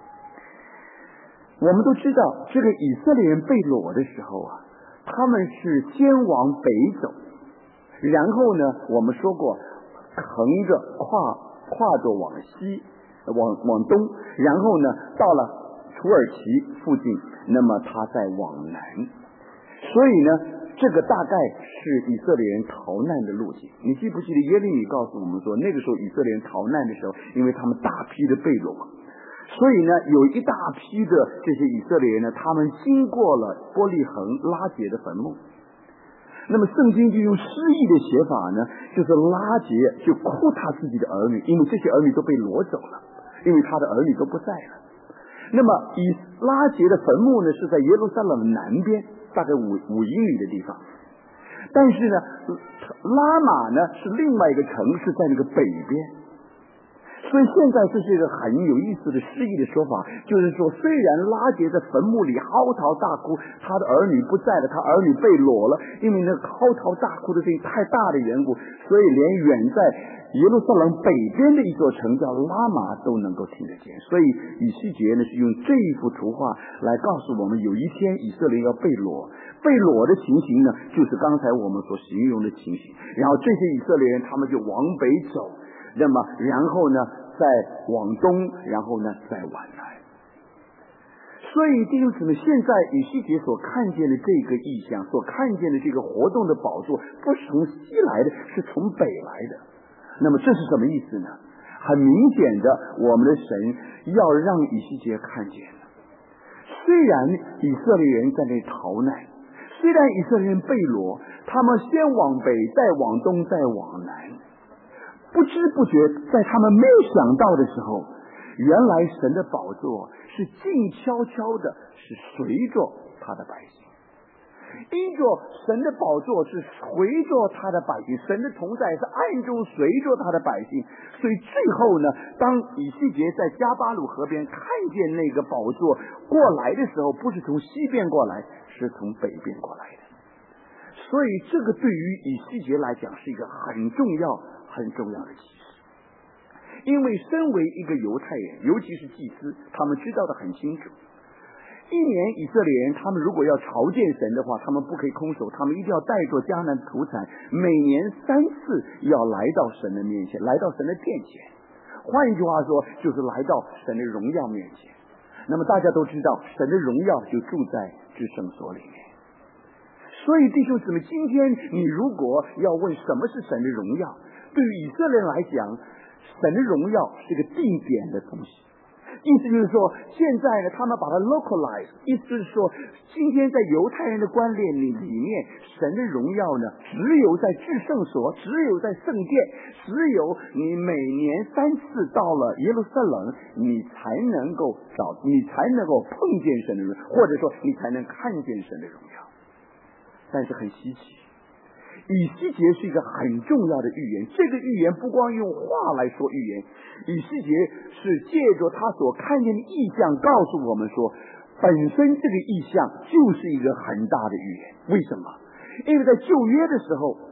我们都知道这个以色列人被掳的时候啊，他们是先往北走，然后呢我们说过横着跨着往西往东，然后呢到了土耳其附近，那么他再往南。所以呢这个大概是以色列人逃难的路径。你记不记得耶利米告诉我们说，那个时候以色列人逃难的时候，因为他们大批的被掳，所以呢有一大批的这些以色列人呢，他们经过了伯利恒拉结的坟墓。那么圣经就用诗意的写法呢，就是拉结就哭他自己的儿女，因为这些儿女都被掳走了，因为他的儿女都不在了。那么以拉结的坟墓呢是在耶路撒冷南边大概5英里的地方，但是呢拉玛呢是另外一个城市在那个北边。所以现在这是一个很有意思的诗意的说法，就是说虽然拉结在坟墓里嚎啕大哭，他的儿女不在了，他儿女被掳了，因为那个嚎啕大哭的声音太大的缘故，所以连远在耶路撒冷北边的一座城叫拉玛都能够听得见。所以以西结呢是用这一幅图画来告诉我们，有一天以色列要被掳的情形呢，就是刚才我们所形容的情形。然后这些以色列人他们就往北走，那么然后呢再往东，然后呢再往南。所以弟兄姊妹，现在以西结所看见的这个意象，所看见的这个活动的宝座，不是从西来的，是从北来的。那么这是什么意思呢？很明显的，我们的神要让以西结看见的，虽然以色列人在那逃难，虽然以色列人被掳，他们先往北，再往东，再往南，不知不觉在他们没有想到的时候，原来神的宝座是静悄悄的，是随着他的百姓，因着神的宝座是随着他的百姓，神的同在是暗中随着他的百姓。所以最后呢，当以西结在加巴鲁河边看见那个宝座过来的时候，不是从西边过来，是从北边过来的。所以这个对于以西结来讲是一个很重要的启示。因为身为一个犹太人，尤其是祭司，他们知道的很清楚，一年以色列人他们如果要朝见神的话，他们不可以空手，他们一定要带着迦南土产，每年3次要来到神的面前，来到神的殿前。换一句话说，就是来到神的荣耀面前。那么大家都知道，神的荣耀就住在至圣所里面。所以弟兄姊妹，今天你如果要问什么是神的荣耀，对于以色列人来讲，神的荣耀是一个定点的东西。意思就是说，现在呢，他们把它 localize， 意思是说，今天在犹太人的观念里面，神的荣耀呢，只有在至圣所，只有在圣殿，只有你每年3次到了耶路撒冷，你才能够碰见神的荣耀，或者说你才能看见神的荣耀。但是很稀奇，以西结是一个很重要的预言，这个预言不光用话来说预言，以西结是借着他所看见的意象告诉我们说，本身这个意象就是一个很大的预言。为什么？因为在旧约的时候，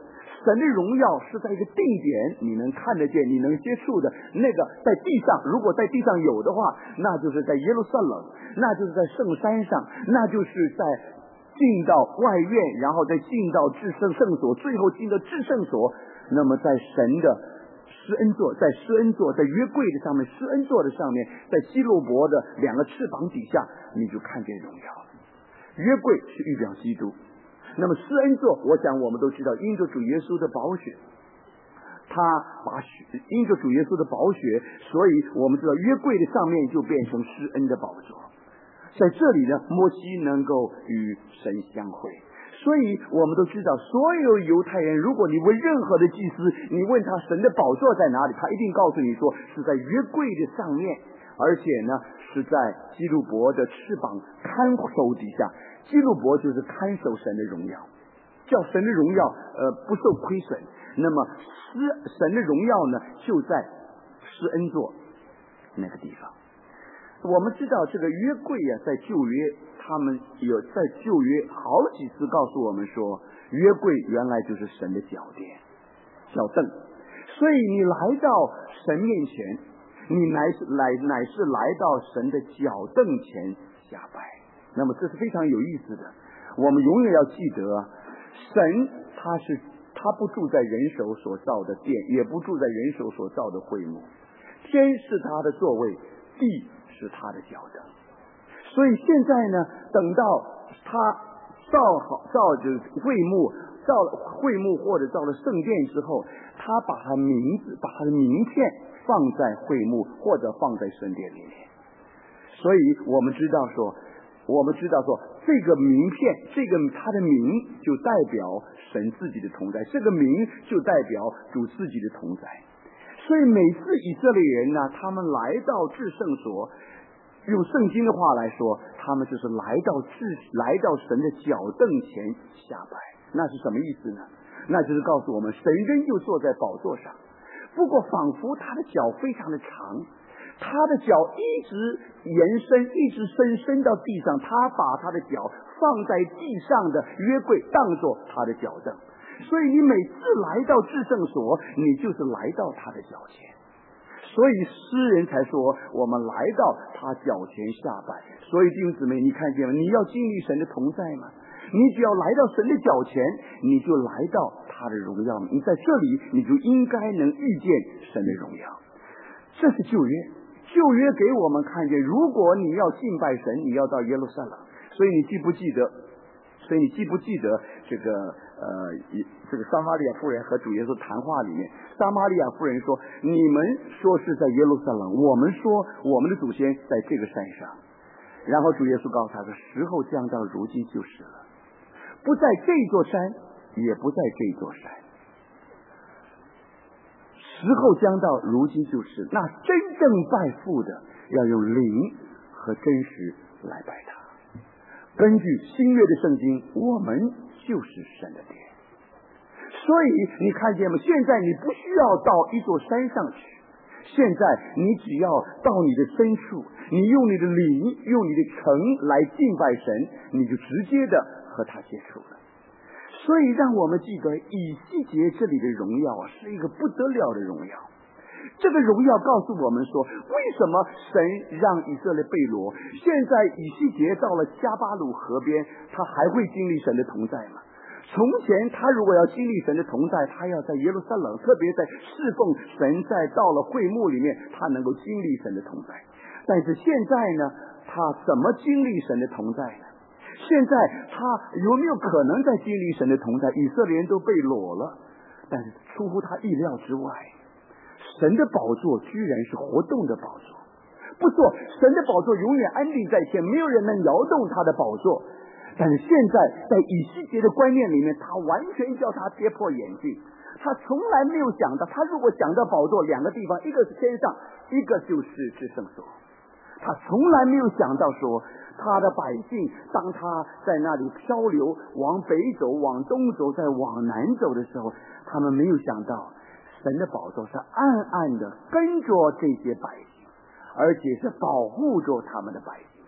神的荣耀是在一个定点，你能看得见，你能接触的那个在地上，如果在地上有的话，那就是在耶路撒冷，那就是在圣山上，那就是在进到外院，然后再进到至圣所，最后进到至圣所。那么在神的施恩座，在施恩座，在约柜的上面，施恩座的上面，在基路伯的两个翅膀底下，你就看见荣耀了。约柜是预表基督，那么施恩座，我想我们都知道，因着主耶稣的宝血，他把因着主耶稣的宝血，所以我们知道约柜的上面就变成施恩的宝座。在这里呢，摩西能够与神相会。所以我们都知道，所有犹太人，如果你问任何的祭司，你问他神的宝座在哪里，他一定告诉你说是在约柜的上面，而且呢是在基路伯的翅膀看守底下。基路伯就是看守神的荣耀，叫神的荣耀不受亏损。那么神的荣耀呢，就在施恩座那个地方。我们知道这个约柜啊，在旧约他们有在旧约好几次告诉我们说，约柜原来就是神的脚垫脚凳，所以你来到神面前，你乃是来到神的脚凳前下拜。那么这是非常有意思的，我们永远要记得，神他不住在人手所造的殿，也不住在人手所造的会幕，天是他的座位，地是他的脚凳。所以现在呢，等到他造就是会幕，造了会幕或者造了圣殿之后，他把他的名片放在会幕或者放在圣殿里面。所以我们知道说这个名片，他的名就代表神自己的同在，这个名就代表主自己的同在。所以每次以色列人呢，他们来到至圣所，用圣经的话来说，他们就是来到神的脚凳前下拜。那是什么意思呢？那就是告诉我们，神仍旧坐在宝座上，不过仿佛他的脚非常的长，他的脚一直延伸，一直伸到地上，他把他的脚放在地上的约柜当作他的脚凳。所以你每次来到至圣所，你就是来到他的脚前。所以诗人才说我们来到他脚前下拜。所以弟兄姊妹，你看见了，你要经历神的同在吗？你只要来到神的脚前，你就来到他的荣耀，你在这里你就应该能遇见神的荣耀。这是旧约，旧约给我们看见，如果你要敬拜神，你要到耶路撒冷。所以你记不记得这个撒玛利亚妇人和主耶稣谈话里面，撒玛利亚妇人说，你们说是在耶路撒冷，我们说我们的祖先在这个山上。然后主耶稣告诉他说，时候将到，如今就是了，不在这座山，也不在这座山，时候将到，如今就是。那真正拜父的要用灵和真实来拜他。根据新约的圣经，我们就是神的殿。所以你看见吗？现在你不需要到一座山上去，现在你只要到你的深处，你用你的灵，用你的诚来敬拜神，你就直接的和他接触了。所以让我们记得以西结这里的荣耀是一个不得了的荣耀。这个荣耀告诉我们说，为什么神让以色列被掳？现在以西结到了加巴鲁河边，他还会经历神的同在吗？从前他如果要经历神的同在，他要在耶路撒冷，特别在侍奉神，在到了会幕里面，他能够经历神的同在。但是现在呢，他怎么经历神的同在呢？现在他有没有可能在经历神的同在？以色列人都被掳了，但是出乎他意料之外，神的宝座居然是活动的宝座。不错，神的宝座永远安定在天，没有人能摇动他的宝座。但是现在在以西结的观念里面，他完全叫他跌破眼镜。他从来没有想到，他如果想到宝座两个地方，一个是天上，一个就是至圣所。他从来没有想到说，他的百姓当他在那里漂流，往北走，往东走，再往南走的时候，他们没有想到神的宝座是暗暗的跟着这些百姓，而且是保护着他们的百姓。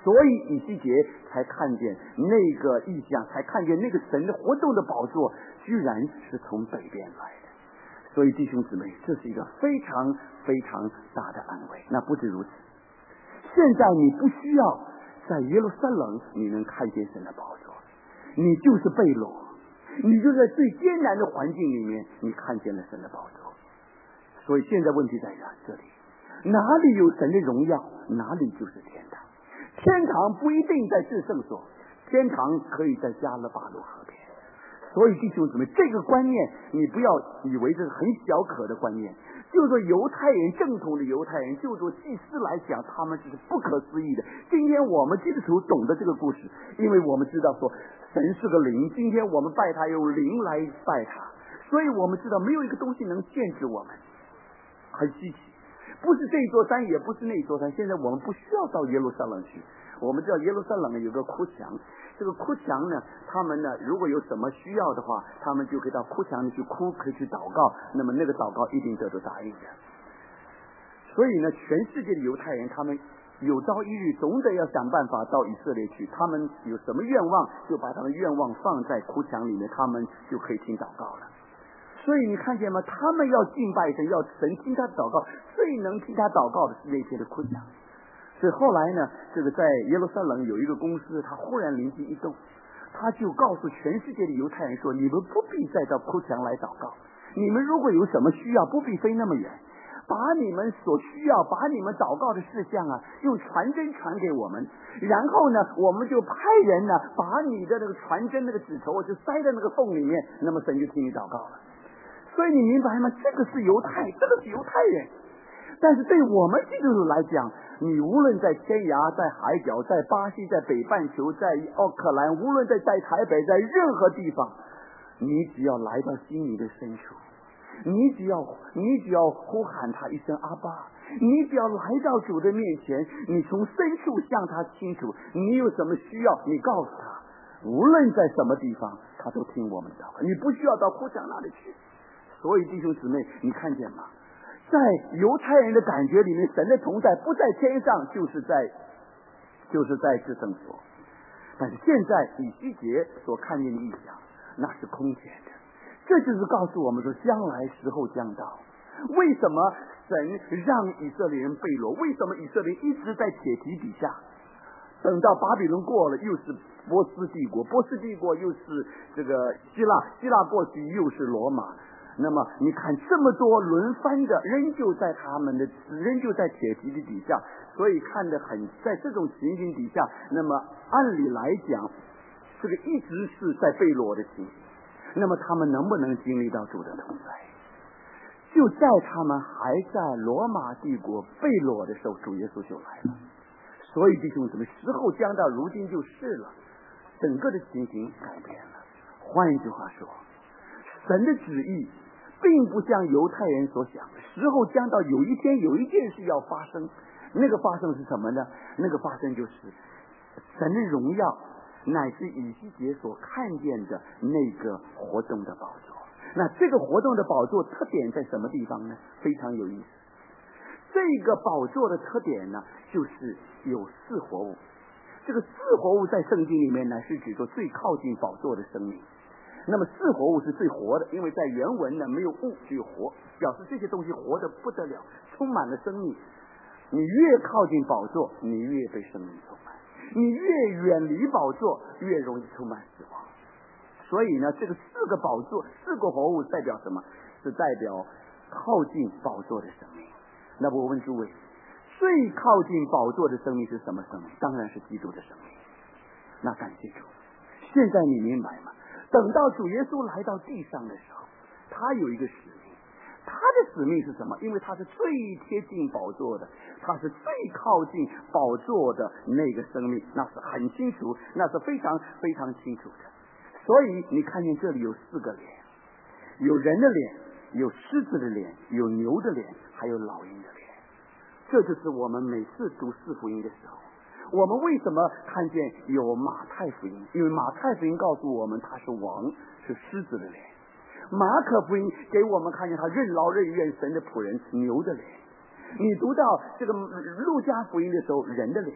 所以以西结才看见那个异象，才看见那个神的活动的宝座居然是从北边来的。所以弟兄姊妹，这是一个非常非常大的安慰。那不止如此，现在你不需要在耶路撒冷你能看见神的宝座，你就是被掳，你就在最艰难的环境里面你看见了神的宝座。所以现在问题在这里，哪里有神的荣耀，哪里就是天堂。天堂不一定在至圣所，天堂可以在加勒巴路河边。所以弟兄姊妹，这个观念你不要以为这是很小可的观念。就做犹太人，正统的犹太人，就做祭司来讲，他们是不可思议的。今天我们基督徒懂得这个故事，因为我们知道说神是个灵，今天我们拜他用灵来拜他，所以我们知道没有一个东西能限制我们。很稀奇，不是这座山，也不是那座山。现在我们不需要到耶路撒冷去。我们知道耶路撒冷有个哭墙，这个哭墙呢，他们呢如果有什么需要的话，他们就可以到哭墙里去哭，可以去祷告，那么那个祷告一定得到答应的。所以呢，全世界的犹太人他们有朝一日总得要想办法到以色列去，他们有什么愿望就把他们愿望放在哭墙里面，他们就可以听祷告了。所以你看见吗？他们要敬拜神，要神听他祷告，最能听他祷告的是那些的哭墙。所以后来呢，这个在耶路撒冷有一个公司，他忽然灵机一动，他就告诉全世界的犹太人说，你们不必再到哭墙来祷告，你们如果有什么需要，不必飞那么远，把你们所需要，把你们祷告的事项啊，用传真传给我们，然后呢，我们就派人呢，把你的那个传真那个纸头就塞在那个缝里面，那么神就听你祷告了。所以你明白吗？这个是犹太，这个是犹太人。但是对我们基督徒来讲，你无论在天涯，在海角，在巴西，在北半球，在奥克兰，无论在台北，在任何地方，你只要来到心里的深处，你只要呼喊他一声阿爸，你只要来到主的面前，你从深处向他清楚，你有什么需要，你告诉他，无论在什么地方，他都听我们的祷告，你不需要到哭墙那里去。所以弟兄姊妹，你看见吗？在犹太人的感觉里面，神的同在不在天上，就是在至圣所。但是现在以西结所看见的异象，那是空前的。这就是告诉我们说，将来时候将到。为什么神让以色列人被掳？为什么以色列一直在铁蹄底下？等到巴比伦过了，又是波斯帝国，波斯帝国又是这个希腊，希腊过去又是罗马。那么你看这么多轮番的，仍旧在铁蹄的底下，所以看得很，在这种情形底下，那么按理来讲，这个一直是在被掳的情形。那么他们能不能经历到主的同在？就在他们还在罗马帝国被掳的时候，主耶稣就来了。所以弟兄姊妹，时候将到，如今就是了，整个的情形改变了。换一句话说，神的旨意并不像犹太人所想的，时候将到，有一天有一件事要发生，那个发生是什么呢？那个发生就是神的荣耀，乃是以西结所看见的那个活动的宝座。那这个活动的宝座特点在什么地方呢？非常有意思。这个宝座的特点呢，就是有四活物。这个四活物在圣经里面呢，是指着最靠近宝座的生命。那么四活物是最活的，因为在原文呢没有物，只有活，表示这些东西活得不得了，充满了生命。你越靠近宝座，你越被生命充满；你越远离宝座，越容易充满死亡。所以呢，这个四个宝座，四个活物代表什么？是代表靠近宝座的生命。那么我问诸位，最靠近宝座的生命是什么生命？当然是基督的生命。那感谢主，现在你明白吗？等到主耶稣来到地上的时候，他有一个使命。他的使命是什么？因为他是最贴近宝座的，他是最靠近宝座的那个生命，那是很清楚，那是非常非常清楚的。所以你看见这里有四个脸，有人的脸，有狮子的脸，有牛的脸，还有老鹰的脸。这就是我们每次读四福音的时候，我们为什么看见有马太福音？因为马太福音告诉我们他是王，是狮子的脸。马可福音给我们看见他任劳任怨神的仆人，牛的脸。你读到这个路加福音的时候，人的脸。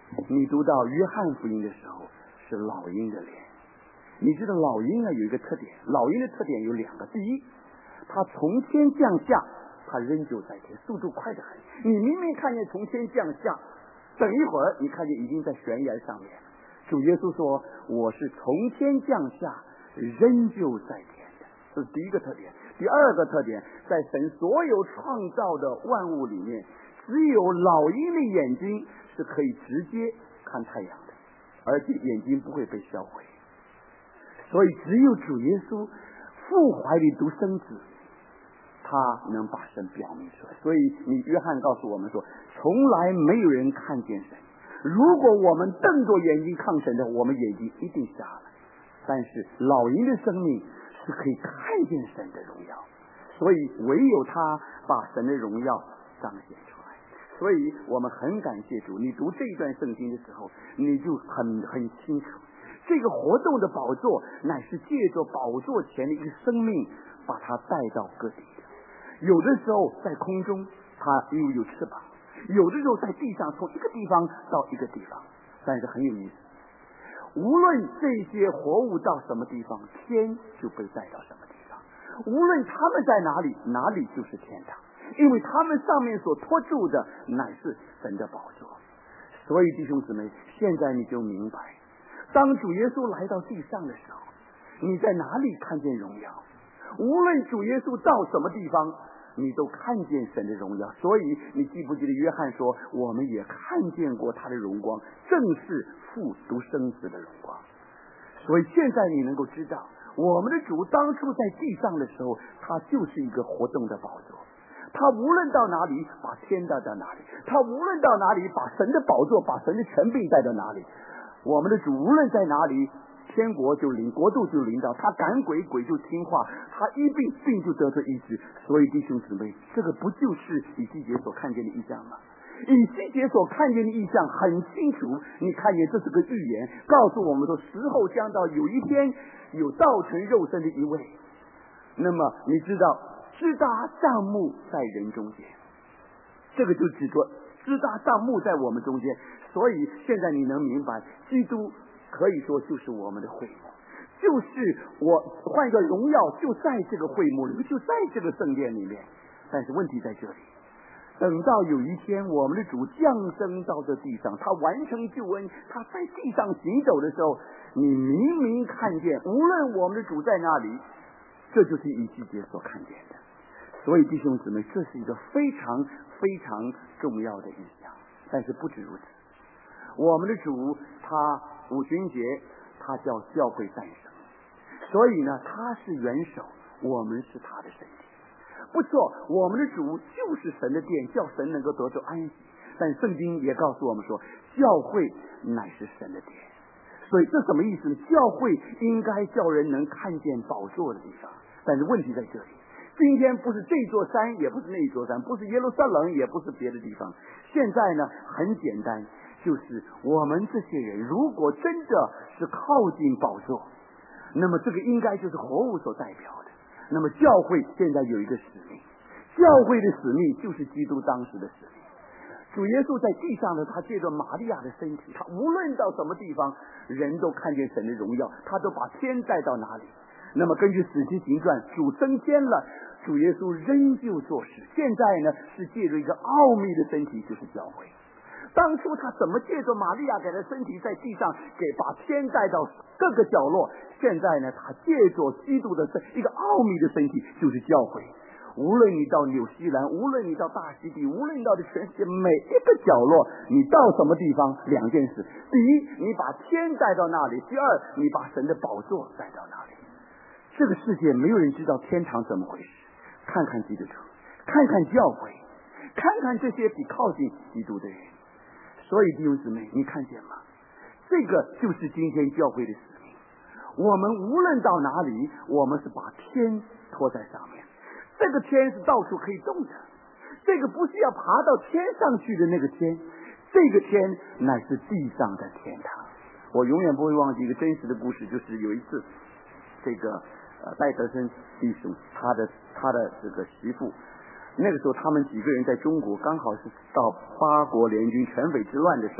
你读到约翰福音的时候是老鹰的脸。你知道老鹰有一个特点，老鹰的特点有两个。第一，它从天降下，它仍旧在天，速度快得很。你明明看见从天降下，等一会儿你看见已经在悬崖上面。主耶稣说，我是从天降下，仍旧在天的。这是第一个特点。第二个特点，在神所有创造的万物里面，只有老鹰的眼睛是可以直接看太阳的，而且眼睛不会被销毁。所以只有主耶稣父怀里独生子，他能把神表明出来。所以你约翰告诉我们说，从来没有人看见神。如果我们瞪着眼睛看神的，我们眼睛一定瞎了。但是老鹰的生命是可以看见神的荣耀，所以唯有他把神的荣耀彰显出来。所以我们很感谢主，你读这一段圣经的时候，你就很清楚，这个活动的宝座乃是借着宝座前的一个生命把它带到各地的。有的时候在空中它因为有翅膀，有的时候在地上从一个地方到一个地方。但是很有意思，无论这些活物到什么地方，天就被带到什么地方。无论他们在哪里，哪里就是天堂，因为他们上面所托住的乃是神的宝座。所以弟兄姊妹，现在你就明白，当主耶稣来到地上的时候，你在哪里看见荣耀？无论主耶稣到什么地方，你都看见神的荣耀。所以你记不记得约翰说，我们也看见过他的荣光，正是父独生子的荣光。所以现在你能够知道，我们的主当初在地上的时候，他就是一个活动的宝座。他无论到哪里把天带到哪里，他无论到哪里把神的宝座把神的权柄带到哪里。我们的主无论在哪里，天国就临，国度就临到，他赶鬼，鬼就听话，他医病，病就得着医治。所以弟兄姊妹，这个不就是以西结所看见的异象吗？以西结所看见的异象很清楚，你看见这是个预言，告诉我们说时候将到，有一天有道成肉身的一位。那么你知道支搭帐幕在人中间，这个就指着支搭帐幕在我们中间。所以现在你能明白，基督可以说就是我们的会幕，就是我换一个荣耀就在这个会幕里面，就在这个圣殿里面。但是问题在这里，等到有一天我们的主降生到这地上，他完成救恩，他在地上行走的时候，你明明看见无论我们的主在那里，这就是以西结所看见的。所以弟兄姊妹，这是一个非常非常重要的意象。但是不止如此，我们的主他五旬节他叫教会诞生，所以呢他是元首，我们是他的身体。不错，我们的主就是神的殿，叫神能够得着安息。但圣经也告诉我们说，教会乃是神的殿。所以这什么意思呢？教会应该叫人能看见宝座的地方。但是问题在这里，今天不是这座山，也不是那一座山，不是耶路撒冷，也不是别的地方。现在呢很简单，就是我们这些人如果真的是靠近宝座，那么这个应该就是活物所代表的。那么教会现在有一个使命，教会的使命就是基督当时的使命。主耶稣在地上呢，他借着玛利亚的身体，他无论到什么地方，人都看见神的荣耀，他都把天带到哪里。那么根据使徒行传，主升天了，主耶稣仍旧做事。现在呢是借着一个奥秘的身体，就是教会。当初他怎么借着玛利亚给他身体在地上把天带到各个角落，现在呢他借着基督的一个奥秘的身体，就是教会。无论你到纽西兰，无论你到大溪地，无论你到的全世界每一个角落，你到什么地方，两件事：第一，你把天带到那里；第二，你把神的宝座带到那里。这个世界没有人知道天堂怎么回事，看看基督徒，看看教会，看看这些比靠近基督的人。所以弟兄姊妹，你看见吗？这个就是今天教会的使命。我们无论到哪里，我们是把天托在上面。这个天是到处可以动的，这个不是要爬到天上去的那个天，这个天乃是地上的天堂。我永远不会忘记一个真实的故事，就是有一次这个戴德生弟兄他的这个媳妇，那个时候他们几个人在中国刚好是到八国联军全北之乱的时候，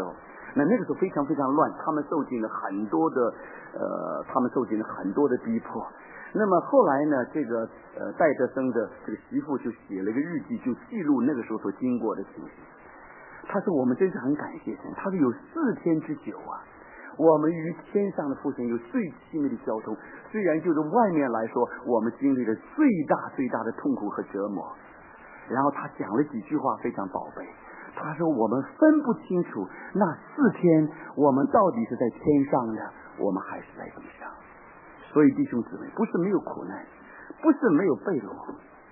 那个时候非常非常乱，他们受尽了很多的逼迫。那么后来呢，这个戴德生的这个媳妇就写了一个日记，就记录那个时候所经过的情形。他说我们真是很感谢神，他说有4天之久啊，我们与天上的父神有最亲密的交通。虽然就是外面来说，我们经历了最大的痛苦和折磨。然后他讲了几句话非常宝贝，他说我们分不清楚那4天我们到底是在天上呢，我们还是在地上。所以弟兄姊妹，不是没有苦难，不是没有被掳，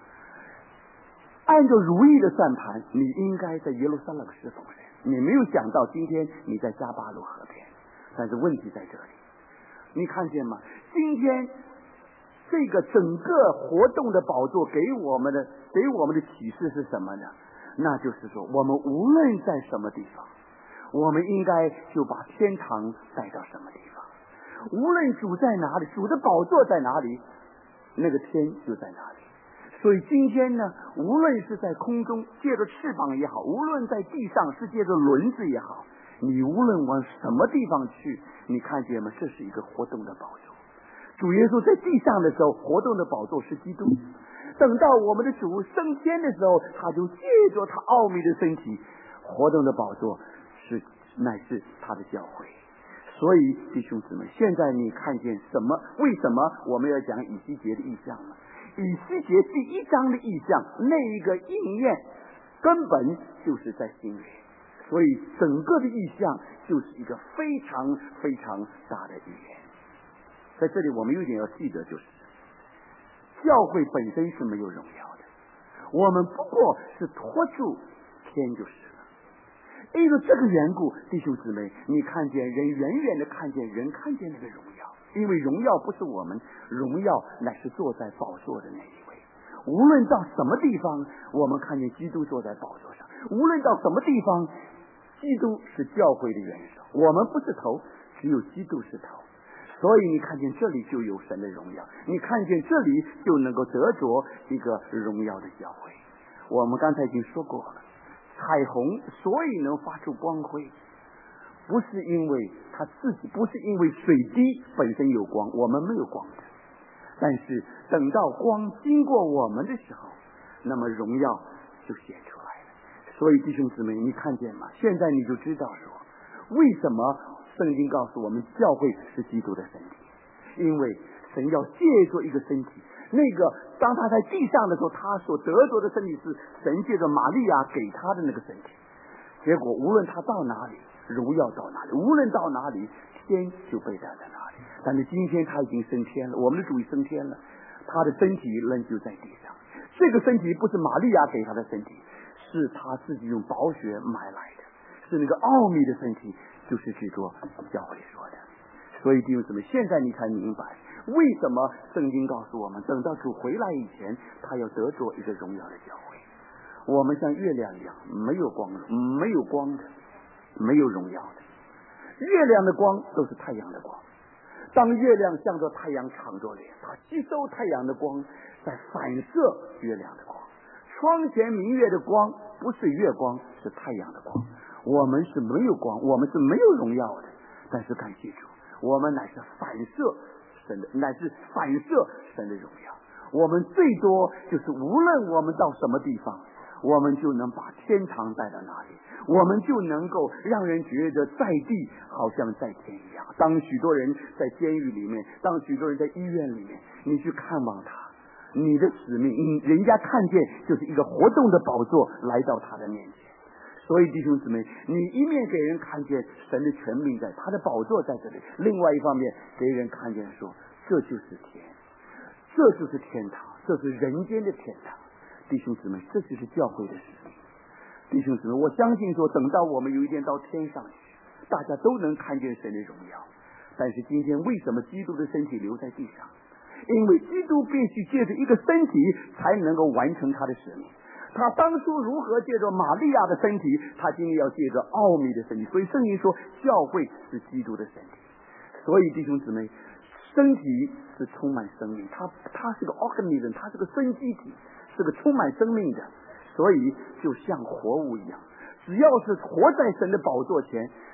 按照如意的算盘，你应该在耶路撒冷侍奉神。你没有想到今天你在加巴鲁河边，但是问题在这里，你看见吗？今天这个整个活动的宝座给我们的启示是什么呢？那就是说，我们无论在什么地方，我们应该就把天堂带到什么地方。无论主在哪里，主的宝座在哪里，那个天就在哪里。所以今天呢，无论是在空中借着翅膀也好，无论在地上是借着轮子也好，你无论往什么地方去，你看见吗？这是一个活动的宝座。主耶稣在地上的时候，活动的宝座是基督。等到我们的主升天的时候，他就借着他奥秘的身体，活动的宝座乃是他的教会。所以弟兄姊妹，现在你看见什么？为什么我们要讲以西结的意象呢？以西结第1章的意象，那一个应验根本就是在新约。所以整个的意象就是一个非常非常大的预言。在这里我们有点要记得，就是教会本身是没有荣耀的，我们不过是托住天就是了。因为这个缘故，弟兄姊妹，你看见人远远的看见人，看见那个荣耀，因为荣耀不是我们，荣耀乃是坐在宝座的那一位。无论到什么地方，我们看见基督坐在宝座上，无论到什么地方，基督是教会的元首，我们不是头，只有基督是头。所以你看见这里就有神的荣耀，你看见这里就能够得着一个荣耀的教会。我们刚才已经说过了，彩虹所以能发出光辉，不是因为它自己，不是因为水滴本身有光，我们没有光的。但是等到光经过我们的时候，那么荣耀就显出来了。所以弟兄姊妹，你看见吗？现在你就知道说，为什么圣经告诉我们教会是基督的身体，因为神要借助一个身体，那个当他在地上的时候，他所得着的身体是神借着玛利亚给他的那个身体。结果无论他到哪里，荣耀到哪里，无论到哪里，天就被带在哪里。但是今天他已经升天了，我们的主已升天了，他的身体仍旧在地上。这个身体不是玛利亚给他的身体，是他自己用宝血买来的，是那个奥秘的身体，就是这座教会说的。所以弟兄姊妹，现在你才明白为什么圣经告诉我们，等到主回来以前，他要得着一个荣耀的教会。我们像月亮一样，没有光的，没有荣耀的。月亮的光都是太阳的光，当月亮向着太阳敞着脸，它吸收太阳的光，在反射月亮的光。窗前明月的光不是月光，是太阳的光。我们是没有光，我们是没有荣耀的，但是感谢主，我们乃是反射神的，乃是反射神的荣耀。我们最多就是无论我们到什么地方，我们就能把天堂带到哪里，我们就能够让人觉得在地好像在天一样。当许多人在监狱里面，当许多人在医院里面，你去看望他，你的使命，人家看见就是一个活动的宝座来到他的面前。所以弟兄姊妹，你一面给人看见神的权柄在，他的宝座在这里，另外一方面给人看见说，这就是天，这就是天堂，这是人间的天堂。弟兄姊妹，这就是教会的使命。弟兄姊妹，我相信说，等到我们有一天到天上去，大家都能看见神的荣耀。但是今天为什么基督的身体留在地上？因为基督必须借着一个身体才能够完成他的使命。他当初如何借着玛利亚的身体，他今天要借着奥秘的身体。所以圣经说教会是基督的身体。所以弟兄姊妹，身体是充满生命，它是个 organism， 它是个生机体，是个充满生命的。所以就像活物一样，只要是活在神的宝座前，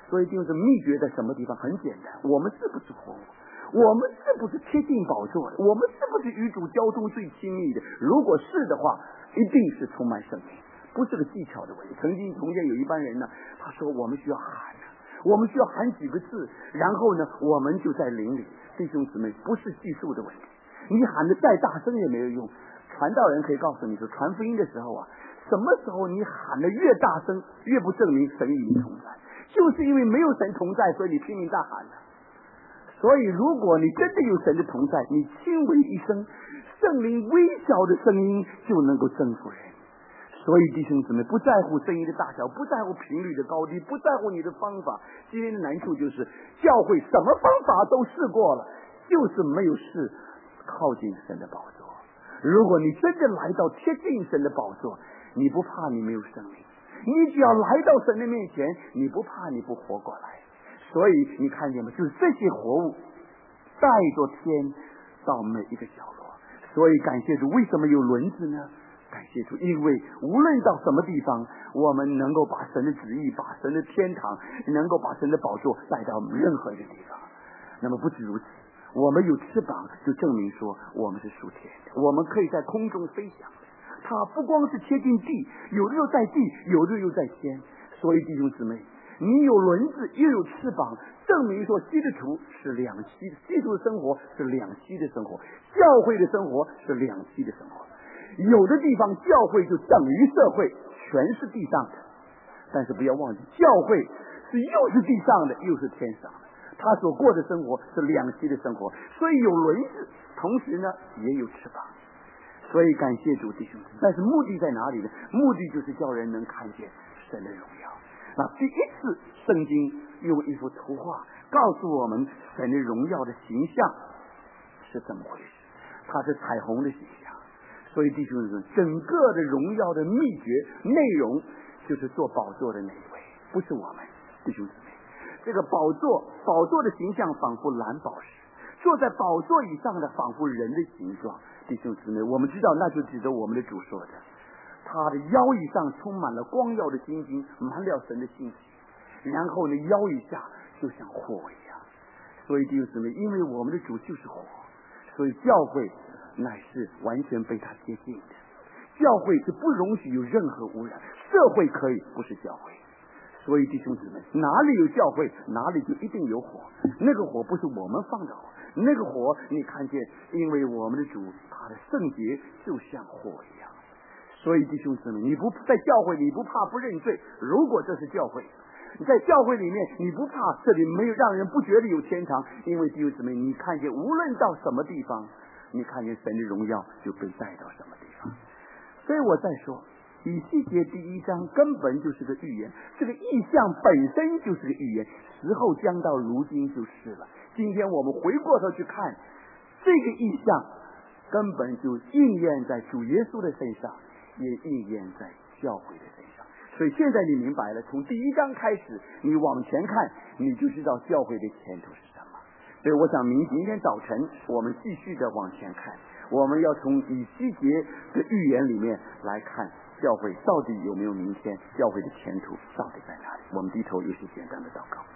所以就是秘诀在什么地方？很简单，我们是不是活物？我们是不是贴近宝座的？我们是不是与主交通最亲密的？如果是的话，一定是充满圣灵，不是个技巧的问题。曾经从前有一班人呢，他说我们需要喊，我们需要喊几个字，然后呢，我们就在灵里。弟兄姊妹，不是技术的问题，你喊的再大声也没有用。传道人可以告诉你说，传福音的时候啊，什么时候你喊的越大声，越不证明神与你同在，就是因为没有神同在，所以你拼命大喊的。所以如果你真的有神的同在，你轻微一声，圣灵微小的声音就能够征服人。所以弟兄姊妹，不在乎声音的大小，不在乎频率的高低，不在乎你的方法。今天的难处就是教会什么方法都试过了，就是没有试靠近神的宝座。如果你真的来到贴近神的宝座，你不怕你没有生命，你只要来到神的面前，你不怕你不活过来。所以你看见吗？就是这些活物带着天到每一个角落。所以感谢主，为什么有轮子呢？感谢主，因为无论到什么地方，我们能够把神的旨意，把神的天堂，能够把神的宝座带到任何一个地方。那么不止如此，我们有翅膀，就证明说我们是属天的，我们可以在空中飞翔。它不光是贴近地，有的又在地，有的又在天。所以弟兄姊妹，你有轮子又有翅膀，证明说基督徒是两栖的，基督的生活是两栖的生活，教会的生活是两栖的生活。有的地方教会就等于社会，全是地上的，但是不要忘记，教会是又是地上的又是天上的，他所过的生活是两栖的生活。所以有轮子，同时呢也有翅膀。所以感谢主弟兄，但是目的在哪里呢？目的就是叫人能看见神的荣耀。那第一次圣经用一幅图画告诉我们神的荣耀的形象是怎么回事，它是彩虹的形象。所以弟兄姊妹，整个的荣耀的秘诀内容就是做宝座的那一位，不是我们。弟兄姊妹，这个宝座的形象仿佛蓝宝石，坐在宝座以上的仿佛人的形状。弟兄姊妹，我们知道那就指着我们的主说的，他的腰以上充满了光耀的金晶，满了神的信息，然后呢腰以下就像火一样。所以弟兄姊妹，因为我们的主就是火，所以教会乃是完全被他接近的。教会是不容许有任何污染，社会可以，不是教会。所以弟兄姊妹，哪里有教会，哪里就一定有火。那个火不是我们放的火，那个火你看见，因为我们的主他的圣洁就像火一样。所以弟兄姊妹，你不在教会，你不怕不认罪。如果这是教会，你在教会里面，你不怕这里没有让人不觉得有天堂，因为弟兄姊妹，你看见无论到什么地方，你看见神的荣耀就被带到什么地方。所以我再说，以西结第1章根本就是个预言，这个意象本身就是个预言，时候将到，如今就是了。今天我们回过头去看这个意象，根本就应验在主耶稣的身上，也应验在教会的身上。所以现在你明白了，从第1章开始你往前看，你就知道教会的前途是什么。所以我想明天早晨我们继续的往前看，我们要从以西结的预言里面来看教会到底有没有明天，教会的前途到底在哪里。我们低头有些简单的祷告。